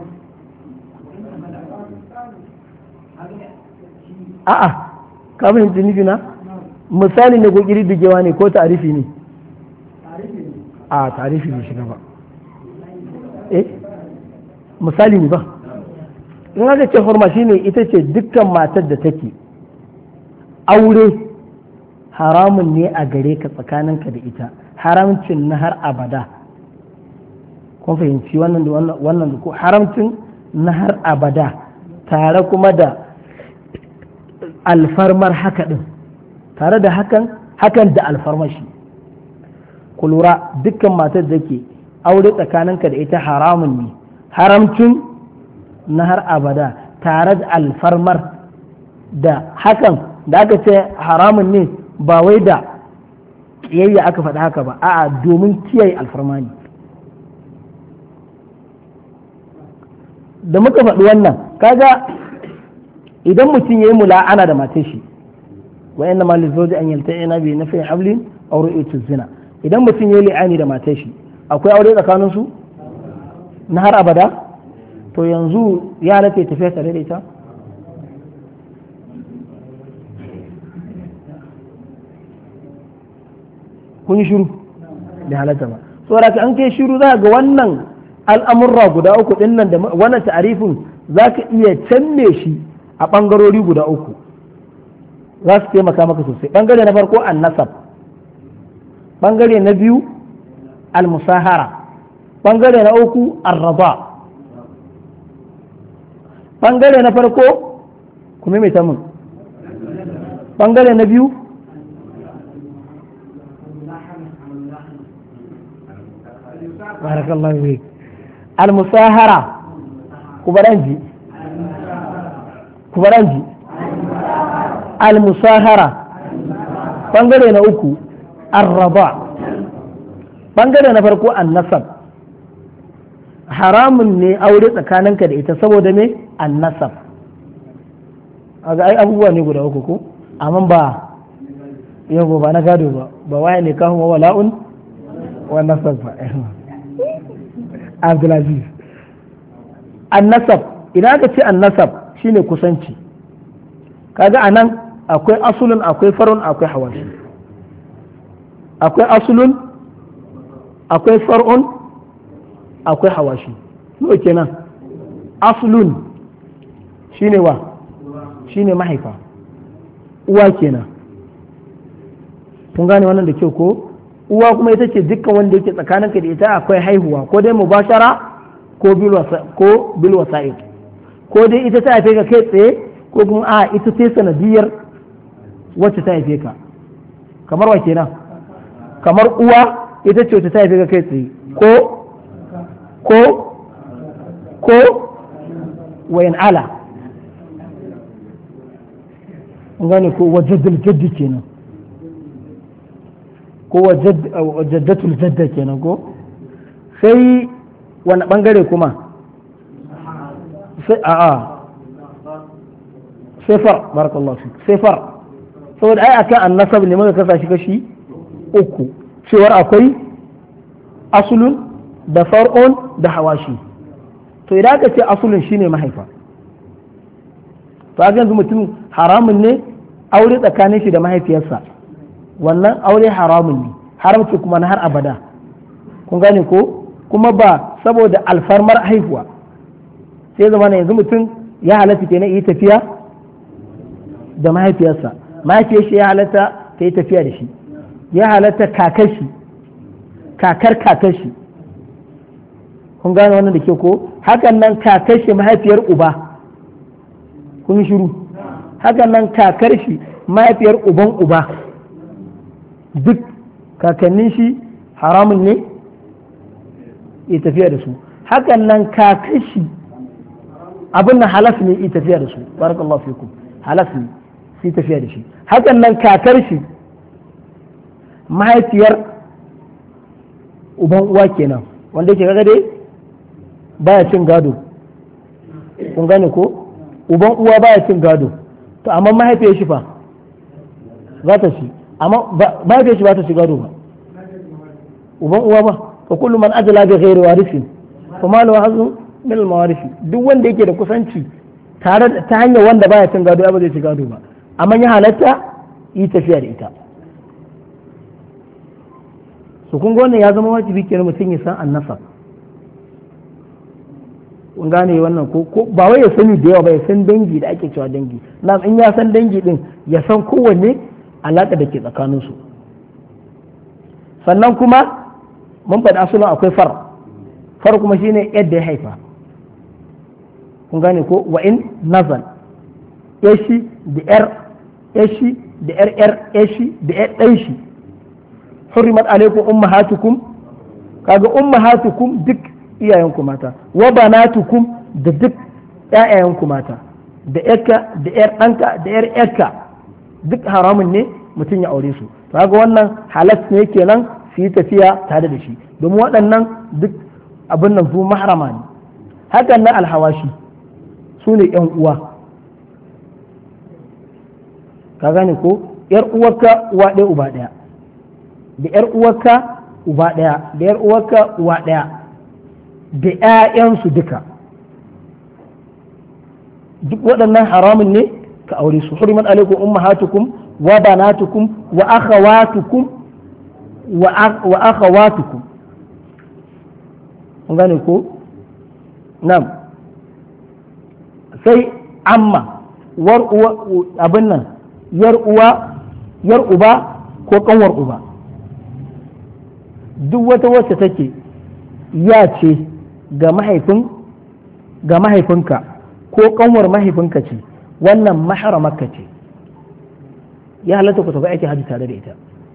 a'a ka fahimci nufi na misali ne ko kididdigewa ne ko ta'arifi ne a ta'arifi ne shiga ba misali ne ba in aka ce hurma shine ita ce dukkan matar da take aure haramun ne a gare ka tsakaninka da ita haramcin na har abada kun fahimci wannan da ko haramcin na har abada tare kuma da alfarmar haka din tare da hakan da alfarmar shi ku lura dukkan matar da ke aure tsakaninka da ita haramun ne haramcin na har abada tare da alfarmar da hakan da aka ce haramun ne ba wai da kiyayya aka faɗa haka ba a'a domin kiyaye alfarma ne da muka faɗi wannan kaga idan mutum ya yi mula'ana da matar shi wa inna ma lizoji an yalta'ina bi nafi hablin aw ru'yatu zina idan mutum ya yi li'ani da matar shi akwai aure tsakanin su na har abada to yanzu ya halatta ya tafiya tare da ita kun yi shiru da halatta ba saboda ka an kai shiru za ga wannan al'amurra guda uku din nan da wannan ta'arifin za ka iya canne shi a ɓangarori guda uku za su taimaka maka sosai ɓangare na farko an nasab ɓangare na biyu al-musahara ɓangare na uku ar-raba ɓangare na farko kuma mai tamun ɓangare na biyu barakallahu fik al-musahara kubaranji al-musahara ɓangare na uku ar-raba ɓangare na farko an-nasab haramun ne aure tsakaninka da ita saboda me an-nasab aga ai abubuwa ne guda uku ko amma ba yau ba na gado ba ba waye ne kahun wa wala'un wa nasab ba Abdulaziz annasab idan aka ce annasab shine kusanci kaga anan akwai asulun akwai farun akwai hawashi akwai asulun akwai far'un akwai hawashi no kenan asulun shine wa shine mahaifa uwa kenan kun gane wannan da kyau ko uwa kuma ita ce dukkan wanda yake tsakaninka da ita akwai haihuwa ko dai mubashara ko bil wasa'id ko dai ita ta haife ka kai tsaye ko kuma a ita ce sanadiyar wacce ta haife ka kamar wa kenan kamar uwa ita ce wacce ta haife ka kai tsaye ko wayan ala gane ko wajaddul jaddi kenan ko wajaddatul jadda kenan ko sai wani bangare kuma sai sai far barakallahu fi sai far saboda ai akan annasab ne muka kasa shi kashi uku cewar akwai asulun da far'un da hawashi to idan aka ce asulun shine mahaifa to a yanzu mutum haramun ne aure tsakanin shi da mahaifiyarsa wannan aure haramun ne haramci kuma na har abada kun gane ko kuma ba saboda alfarmar haihuwa sai zama yanzu mutum ya halatta kenan yi tafiya da mahaifiyarsa mahaifiyar shi ya halatta ta yi tafiya da shi ya halatta kakar shi kun gane wannan da ke ko hakan nan kakar shi mahaifiyar uba kun shiru hakan nan kakar shi mahaifiyar uban uba duk kakannin shi haramun ne ya tafiya da su hakan nan kakar shi abin nan halas ne ya tafiya da su barakallahu fikum halas ne sai tafiya da shi hakan nan kakar shi mahaifiyar uban uwa kenan wanda yake kaga dai baya cin gado kun gane ko uban uwa baya cin gado to amma mahaifiyar shi fa za ta ci amma mahaifiyar shi ba ta ci gado ba uban uwa ba fa kullu man ajala bi ghairi warithin fa malu hazu min al mawarith duk wanda yake da kusanci tare ta hanyar wanda baya cin gado ba zai ci gado ba amma ya halatta yi tafiya da ita su kun ga wannan ya zama wajibi kenan mutum ya san annasab kun gane wannan ko ba wai ya sani da yawa ba ya san dangi da ake cewa dangi na in ya san dangi din ya san kowanne alaka da ke tsakanin su sannan kuma mun faɗi asalin akwai far kuma shine yadda ya haifa kun gane ko wa in nazal yashi da yar yashi da yar yashi da yar ɗan shi hurrimat alaikum ummahatukum kaga ummahatukum duk iyayenku mata wa banatukum da duk ƴaƴayenku mata da yarka da yar ɗanka da yar yarka duk haramun ne mutum ya aure su kaga wannan halas ne kenan su yi tafiya tare da shi domin waɗannan duk abin nan su mahrama ne hakan nan alhawashi su ne ƴan uwa ka gane ko yar uwarka uwa ɗaya uba ɗaya da yar uwarka uba ɗaya da yar uwarka uwa ɗaya da ƴaƴansu duka duk waɗannan haramun ne ka aure su hurimat alaikum ummahatukum wa banatukum wa akhawatukum wa akhawatukum kun gane ko nam sai amma war uwa abin nan yar uba ko kanwar uba duk wata wacce take ya ce ga mahaifinka ko kanwar mahaifinka ce wannan maharamarka ce ya halatta ku tafi aiki hajji tare da ita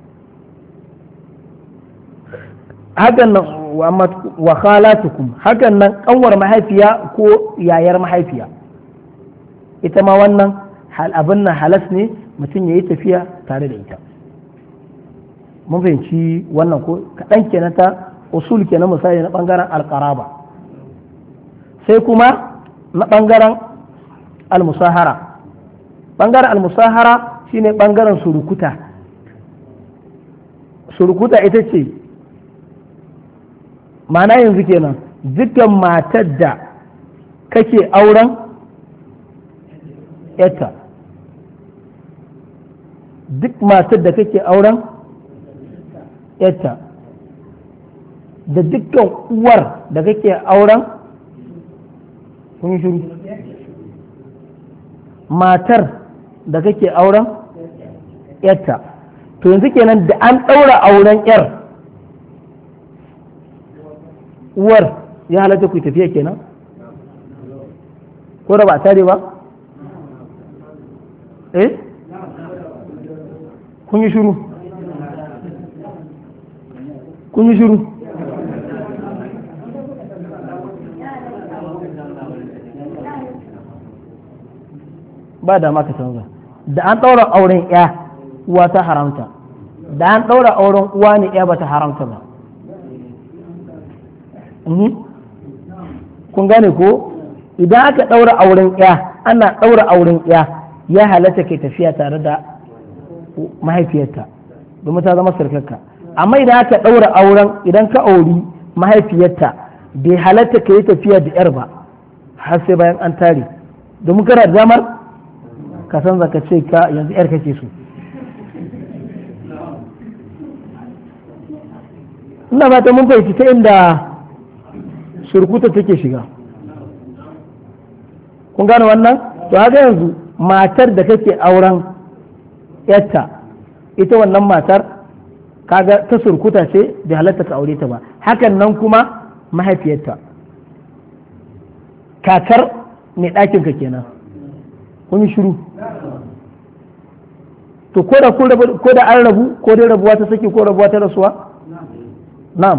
hakan nan wa khalatukum hakan nan kanwar mahaifiya ko yayar mahaifiya ita ma wannan abin nan halas ne mutum ya yi tafiya tare da ita mun fahimci wannan ko kaɗan kenan ta usul kenan misali na ɓangaren alƙaraba sai kuma na ɓangaren almusahara ɓangaren almusahara shine ɓangaren surukuta. Surukuta ita ce ma'ana yanzu kenan dukkan matar da kake auren yarta, duk matar da kake auren yarta, da dukkan uwar da kake auren, kun shiru, matar da kake auren yarta, to yanzu kenan da an ɗaura auren yar uwar ya halatta ku tafiya kenan ko da ba tare ba kun yi shiru, kun yi shiru, ba da maka canza. Da an ɗaura auren ya uwa ta haramta, da an ɗaura auren uwa ne ya ba ta haramta ba. Kun gane ko idan aka ɗaura auren ya, ana ɗaura auren ya halatta kai tafiya tare da mahaifiyarta domin ta zama sarkarka. Amma idan aka ɗaura auren, idan ka auri mahaifiyarta bai halatta ka yi tafiya da yar ba har sai bayan an tare, domin kana da damar ka san zaka ce ka yanzu yar kake so. Ina fata mun fahimci ta inda surkuta take shiga. Kun gane wannan? To haka yanzu matar da kake auren yarta, ita wannan matar kaga ta surkuta ce bai halatta ka aure ta ba. Hakan nan kuma mahaifiyarta, kakar mai ɗakin ka kenan. Kun yi shiru. To ko da an rabu, ko dai rabuwa ta saki ko rabuwa ta rasuwa? Na'am.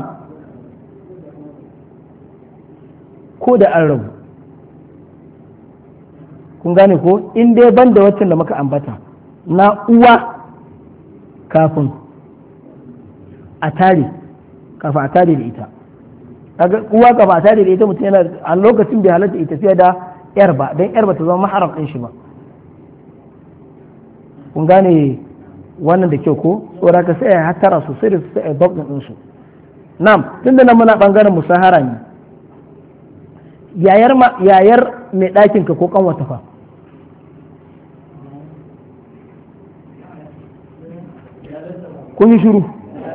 Ko da an rabu. Kun gane ko in dai ban da waccan da muka ambata na uwa kafin a tare da ita, uwa kafin a tare da ita mutum yana a lokacin bai halatta ita fiye da yar ba, don yar ba ta zama maharam ɗin shi ba. Kun gane wannan da kyau ko tsora ka sai a hattara sosai da sosai a babban ɗinsu. Nam tun da nan muna ɓangaren musahara ne, yayar mai ɗakinka ko kanwata fa kun yi shiru,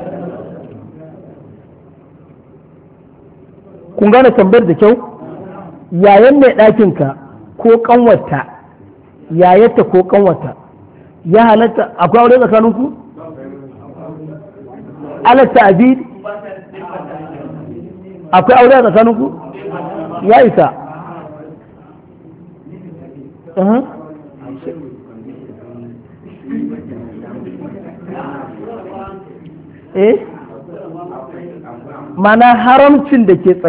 kun gane tambayar da kyau. Yayan mai ɗakinka ko kanwata, yayarta ko kanwata ya halatta akwai aure tsakaninku? Alatta abid akwai aure tsakaninku? Ya isa. Mana haramcin da ke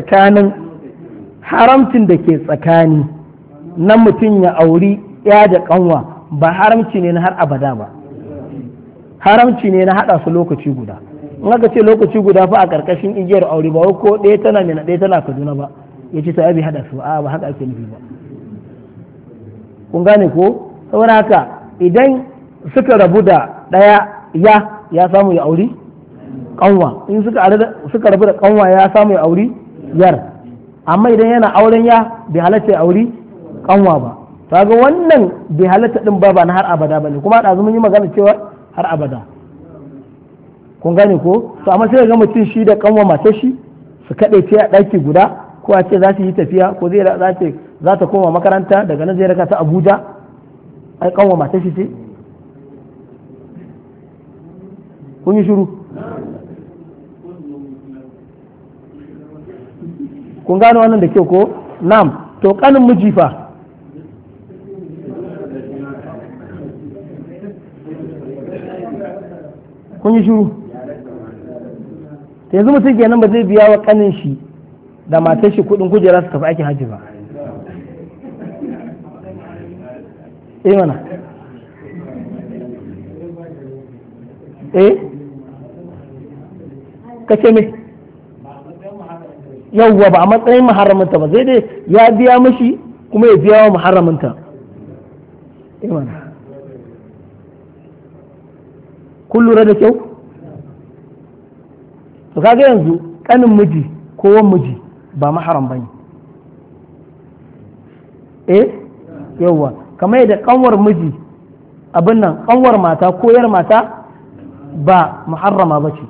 tsakani na mutum ya auri ya da kanwa ba haramci ne na har abada ba, haramci ne na haɗa su lokaci guda. In aka ce lokaci guda fa a ƙarƙashin igiyar aure ba ko ɗaya tana Mina ɗaya tana Kaduna ba, ya ce ta abi haɗa su, a ba haka ake nufi ba. Kun gane ko saboda haka idan suka rabu da ɗaya ya samu ya auri kanwa, in suka rabu da kanwa ya samu ya auri yar, amma idan yana auren ya bai halatta ya auri kanwa ba. Kaga wannan bai halatta din ba na har abada bane, kuma da mun yi magana cewa har abada. Kun gane ko to amma sai ga mutum shi da kanwa matar shi su kaɗe ce a ɗaki guda, ko a ce za su yi tafiya ko za ta koma makaranta daga nan zai raka ta Abuja, ai kanwa matar shi ce. Kun yi shiru. Kun gane wannan da kyau ko? Nam, to kanin miji fa kun yi shiru. Yanzu mutum kenan ba zai biya wa kanin shi da matar shi kudin kujera su tafi aikin hajji ba. Mana kace me yawwa ba a matsayin muharraminta ba, zai dai ya biya mashi kuma ya biya wa muharraminta. kun lura da kyau to kaga yanzu kanin miji ko wan miji ba maharam bane yawa kamar yadda kanwar miji abin nan kanwar mata ko yar mata ba muharrama ba ce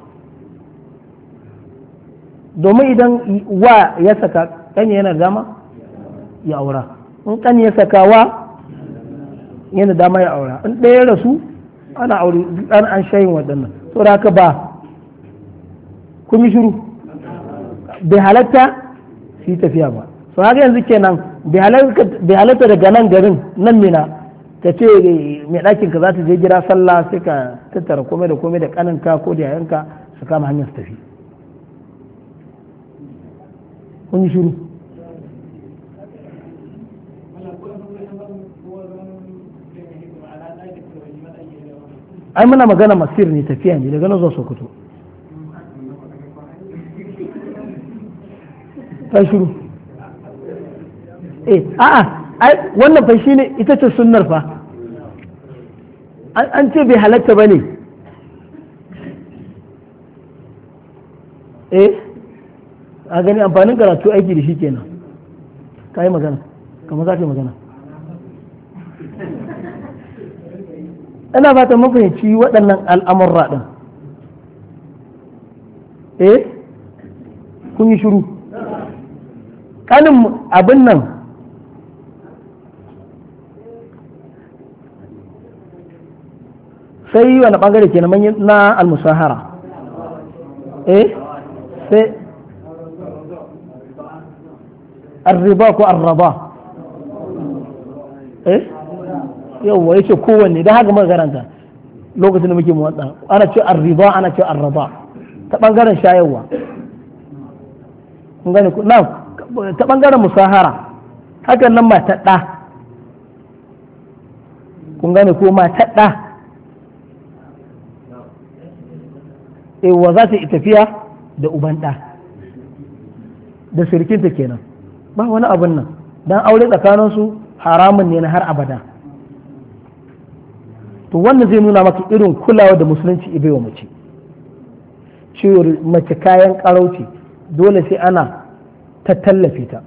domin idan wa ya saka kan yana dama ya aura in kan ya saka wa yana dama ya aura in ɗaya rasu ana aure an shayin waɗannan to da haka ba kun yi shiru bai halatta su yi tafiya ba so haka yanzu kenan bai halatta daga nan garin nan mina ka ce mai ɗakin ka za ta je gida sallah sai ka tattara komai da komai da kaninka ko da yayanka su kama hanyar su tafi kun yi shiru ai muna magana masir ne tafiya ne daga nan zuwa Sokoto ta shiru a'a ai wannan fa shine ita ce sunnar fa an ce bai halatta bane a gani amfanin karatu aiki da shi kenan ka yi magana kamar za ka yi magana ina fata mafahimci waɗannan al'amurra ɗin kun yi shiru kanin abin nan sai wani ɓangare ke na almusahara sai arriba ko arraba yawwa yace kowanne da haka makaranta lokacin da muke muwadda ana ce arriba ana ce arraba ta bangaren shayarwa kun gane ku na ta bangaren musahara hakan nan matar da kun gane ko matar da wa za ta yi tafiya da uban da da sirkinta kenan ba wani abun nan dan aure tsakaninsu haramun ne na har abada to wannan zai nuna maka irin kulawa da musulunci ibe wa mace cewar mace kayan karauci dole sai ana ta tallafe ta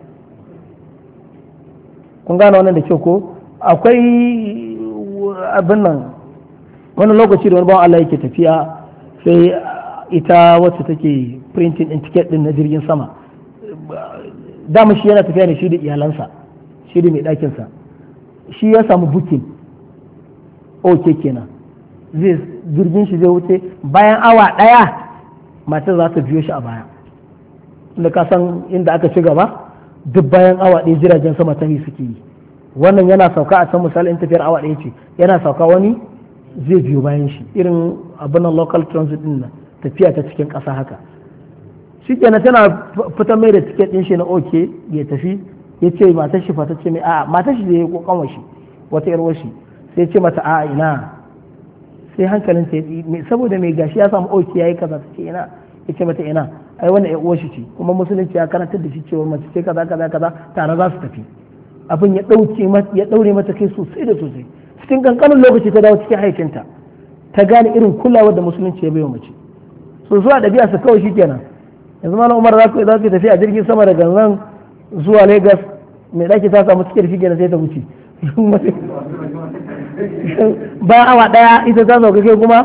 kun gane wannan da kyau ko akwai abin nan wani lokaci da wani bawan Allah yake tafiya sai ita wacce take printing din ticket din na jirgin sama dama shi yana tafiya ne shi da iyalansa shi da mai ɗakinsa shi ya samu booking ok kenan zai jirgin shi zai wuce bayan awa ɗaya matar za ta biyo shi a baya inda ka san inda aka ci gaba duk bayan awa ɗaya jiragen sama ta suke yi wannan yana sauka a can misali in tafiyar awa ɗaya ce yana sauka wani zai biyo bayan shi irin abin local transit din nan tafiya ta cikin ƙasa haka shi kenan tana fitar mai da tiket ɗin shi na ok ya tafi ya ce matar shi fata ce mai a'a matar shi da ya kokan shi wata yar washi sai ce mata a ina sai hankalin ta yi saboda mai gashi ya samu auki yayi kaza ta ce ina ya ce mata ina ai wannan ya uwar shi ce kuma musulunci ya karantar da shi cewa mace ce kaza kaza kaza tare za su tafi abin ya daure mata kai sosai da sosai cikin kankanin lokaci ta dawo cikin haifinta ta gane irin kulawar da musulunci ya bai wa mace so zuwa ɗabi'a su kawai shikenan yanzu malam Umar za ku tafi a jirgin sama daga nan zuwa Lagos mai ɗaki ta samu cikin shikenan sai ta wuce bayan awa ɗaya ita ta sauka kai kuma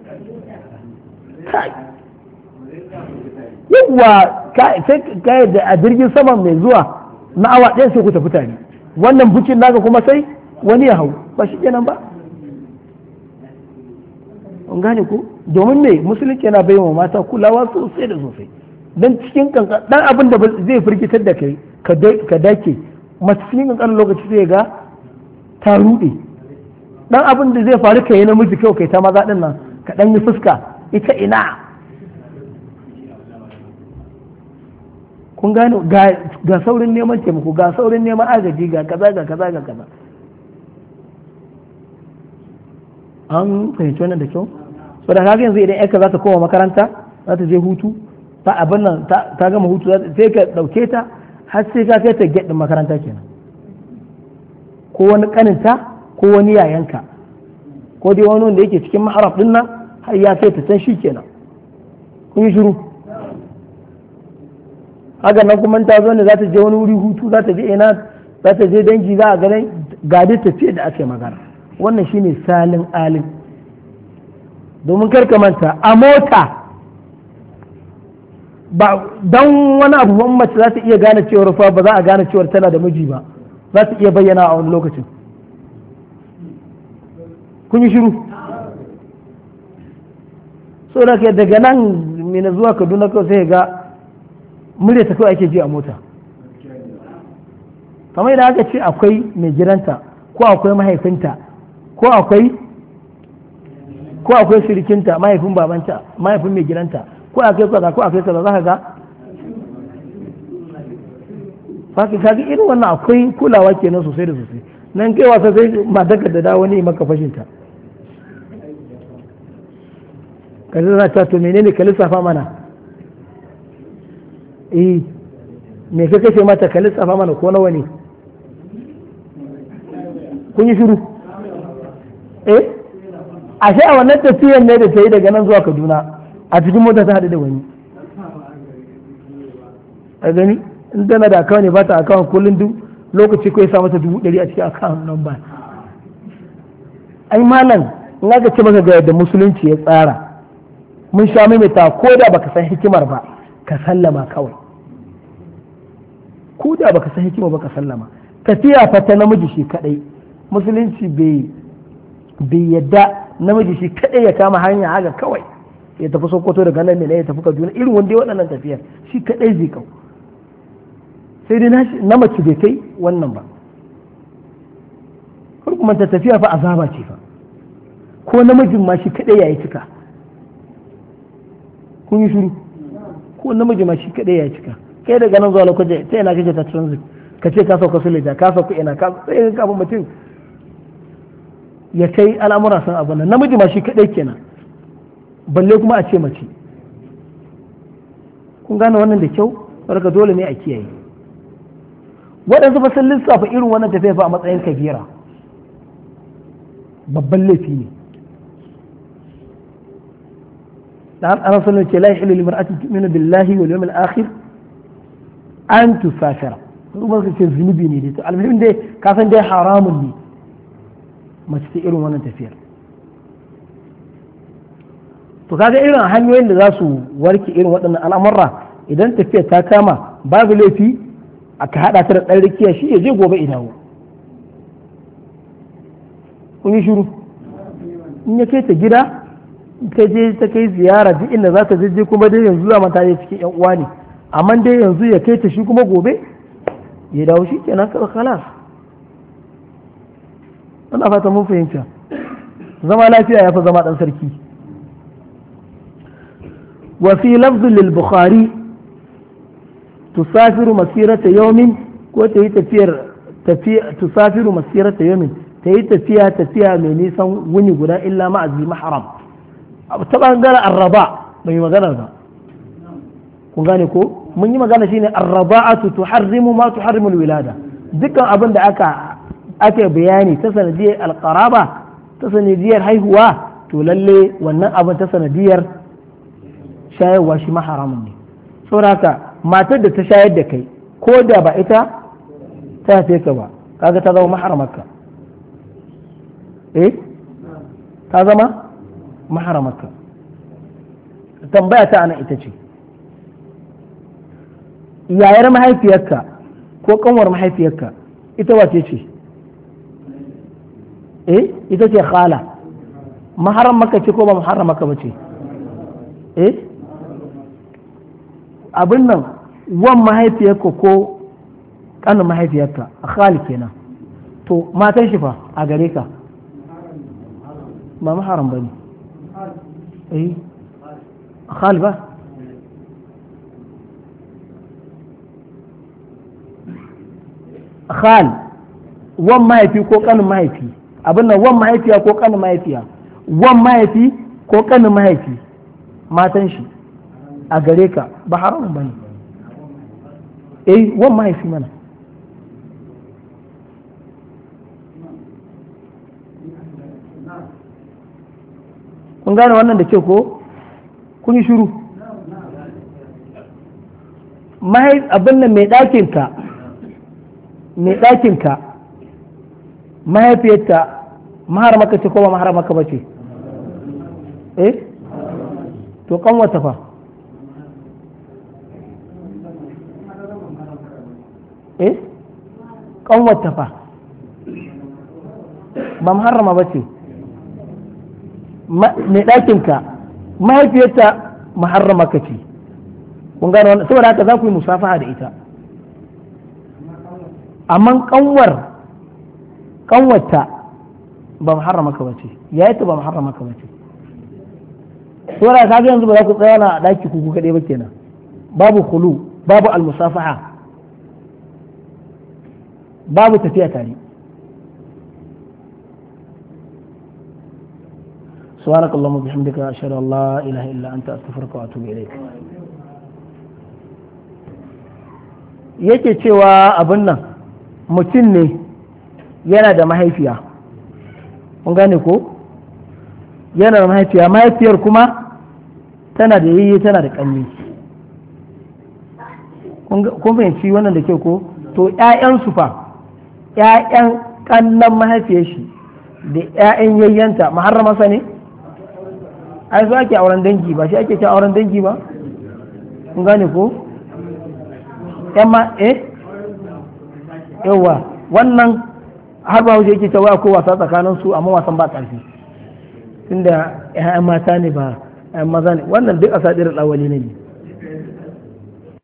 yawwa sai ka da a jirgin sama mai zuwa na awa ɗaya sai ku tafi tare wannan bukin naka kuma sai wani ya hau ba shi kenan ba an gane ko domin me musulunci yana bai wa mata kulawa sosai da sosai don cikin kankan dan abin da zai firgitar da kai ka dake masu cikin kankan lokaci sai ga ta rude dan abin da zai faru kai namiji kyau kai ta maza din nan ka dan yi fuska ita ina kun gano ga saurin neman taimako ga saurin neman agaji ga kaza ga kaza ga kaza an fahimci wannan da kyau so da kaga yanzu idan yarka za ta koma makaranta za ta je hutu ta abin nan ta gama hutu sai ka dauke ta har sai ka kai ta gate din makaranta kenan ko wani kaninta ko wani yayanka ko dai wani wanda yake cikin maharab din nan har ya kai ta can shi kenan kun yi shiru. haka nan kuma ta zo ne za ta je wani wuri hutu, za ta je ina, za ta je dangi, za a ganin gadi tafiye da ake magana. wannan shine salin alin. domin karka manta a mota ba don wani abu mace za ta iya gane cewar fa ba za a gane cewar tana da miji ba, za ta iya bayyana a wani lokacin. kun yi shiru. so da ke daga nan mina zuwa Kaduna kawai sai ga murya ta kawai ake ji a mota. kamar idan aka ce akwai mai gidanta ko akwai mahaifinta ko akwai sirikinta, mahaifin babanta, mahaifin mai gidanta, ko akwai kaza ko akwai kaza, za ka ga faki kaga irin wannan akwai kulawa kenan sosai da sosai. nan kai wasa sai matarka da dawo ne maka fashinta, ka zai ta to menene ka lissafa mana, me ka kashe mata ka lissafa mana ko nawa ne. kun yi shiru. ashe a wannan tafiyar ne da ta yi daga nan zuwa Kaduna a cikin mota ta haɗu da wani. a gani in tana da akawun ne ba ta akawun kullum duk lokaci ko ya sa mata 100 a cikin akawun nan ba. ai malam in aka ce maka ga yadda musulunci ya tsara, mun sha maimaita ko da baka san hikimar ba ka sallama kawai. ko da baka san hikimar ba ka sallama. tafiya fa ta namiji shi kadai musulunci bai yadda namiji shi kadai ya kama hanya haka kawai ya tafi Sokoto daga nan ne ya tafi Kaduna irin wanda waɗannan tafiyar shi kadai zai kau. sai dai na mace bai kai wannan ba. har kuma ta tafiya fa azaba ce fa, ko namijin ma shi kadai yayi cika. kun yi shiru. ko namiji ma shi kadai yayi cika. kai daga nan zuwa lokaci sai ina kace ta transit ka ce ka sauka Suleja ka sauka ina ka sai ka mutum ya kai al'amura sun abu nan. namiji ma shi kadai kenan, balle kuma a ce mace. kun gane wannan da kyau, barka dole ne a kiyaye. waɗansu fa sun lissafa irin wannan tafiya fa a matsayin kabira, babban laifi ne. da an sanar ce la yahillu limar'atin tu'minu billahi wal yawmil akhir an tusafira. kuma ka ce zunubi ne dai, to almuhim dai ka san dai haramun ne mace ta irin wannan tafiyar. to kaga irin hanyoyin da za su warke irin waɗannan al'amurra, idan tafiyar ta kama babu laifi aka haɗa ta da ɗan rikiya shi ya je gobe idawo. kun yi shiru. in ya kai ta gida ta je ta kai ziyara duk inda za ta je kuma dai yanzu za mata cikin yan uwa ne, amma dai yanzu ya kai ta shi kuma gobe ya dawo shi kenan kawai khalas. ana fata mun fahimta. zama lafiya ya fi zama ɗan sarki. wa fi lafzin lil bukhari tusafiru masirata yawmin, ko ta yi tusafiru masirata yawmin, ta yi tafiya mai nisan wuni guda illa ma'azi mahram. ta bangaren arraba bai yi magana ba. kun gane ko mun yi magana shine arraba'atu tuharrimu ma tuharrimu alwilada. dukkan abin da ake bayani ta sanadiyar alqaraba, ta sanadiyar haihuwa, to lalle wannan abin ta sanadiyar shayarwa shi ma haramun ne. saboda haka matar da ta shayar da kai ko da ba ita ta haife ka ba, kaga ta zama maharamarka. ta zama maharamarka. tambaya ta ana ita ce, yayar mahaifiyarka ko kanwar mahaifiyarka ita wace ce? ita ce khala. maharamaka ce ko ba maharamaka ba ce? abin nan wan mahaifiyarka ko kanin mahaifiyarka a khali kenan, to matan shi fa a gare ka ba maharam ba ne. a khali ba. khal wan mahaifi ko kanin mahaifi, abin nan wan mahaifiya ko kanin mahaifiya, wan mahaifi ko kanin mahaifi, matan shi a gare ka ba haramun bane. wan mahaifi mana. kun gane wannan da ke ko kun yi shiru abin nan mai ɗakinka mahaifiyarta maharamaka ce ko ba maharamaka ba ce to kanwata fa kanwata fa ba maharama ba ce mai ɗakinka mahaifiyarta maharamaka ce kun gane wannan saboda haka za ku yi musafaha da ita amma kanwata ba maharramaka ba ce yayi ta ba maharramaka ba ce saboda haka yanzu ba za ku tsaya na daki ku kaɗai ba kenan babu khulu babu almusafaha babu tafiya tare سبحانك اللهم وبحمدك أشهد أن لا إله إلا أنت أستغفرك وأتوب إليك yake cewa abin nan mutum ne yana da mahaifiya kun gane ko yana da mahaifiyar kuma tana da yayye tana da ƙanni kun fahimci wannan da ke ko to ƴaƴansu fa ƴaƴan ƙannan mahaifiyar shi da ƴaƴan yayyanta maharramansa ne ai su ake auren dangi ba shi ake cin auren dangi ba kun gane ko yamma yawa wannan har ba wuce yake cewa ko wasa tsakanin su amma wasan ba ƙarfi tunda ƴaƴan mata ne ba ƴaƴan maza ne wannan duk asadir alawali ne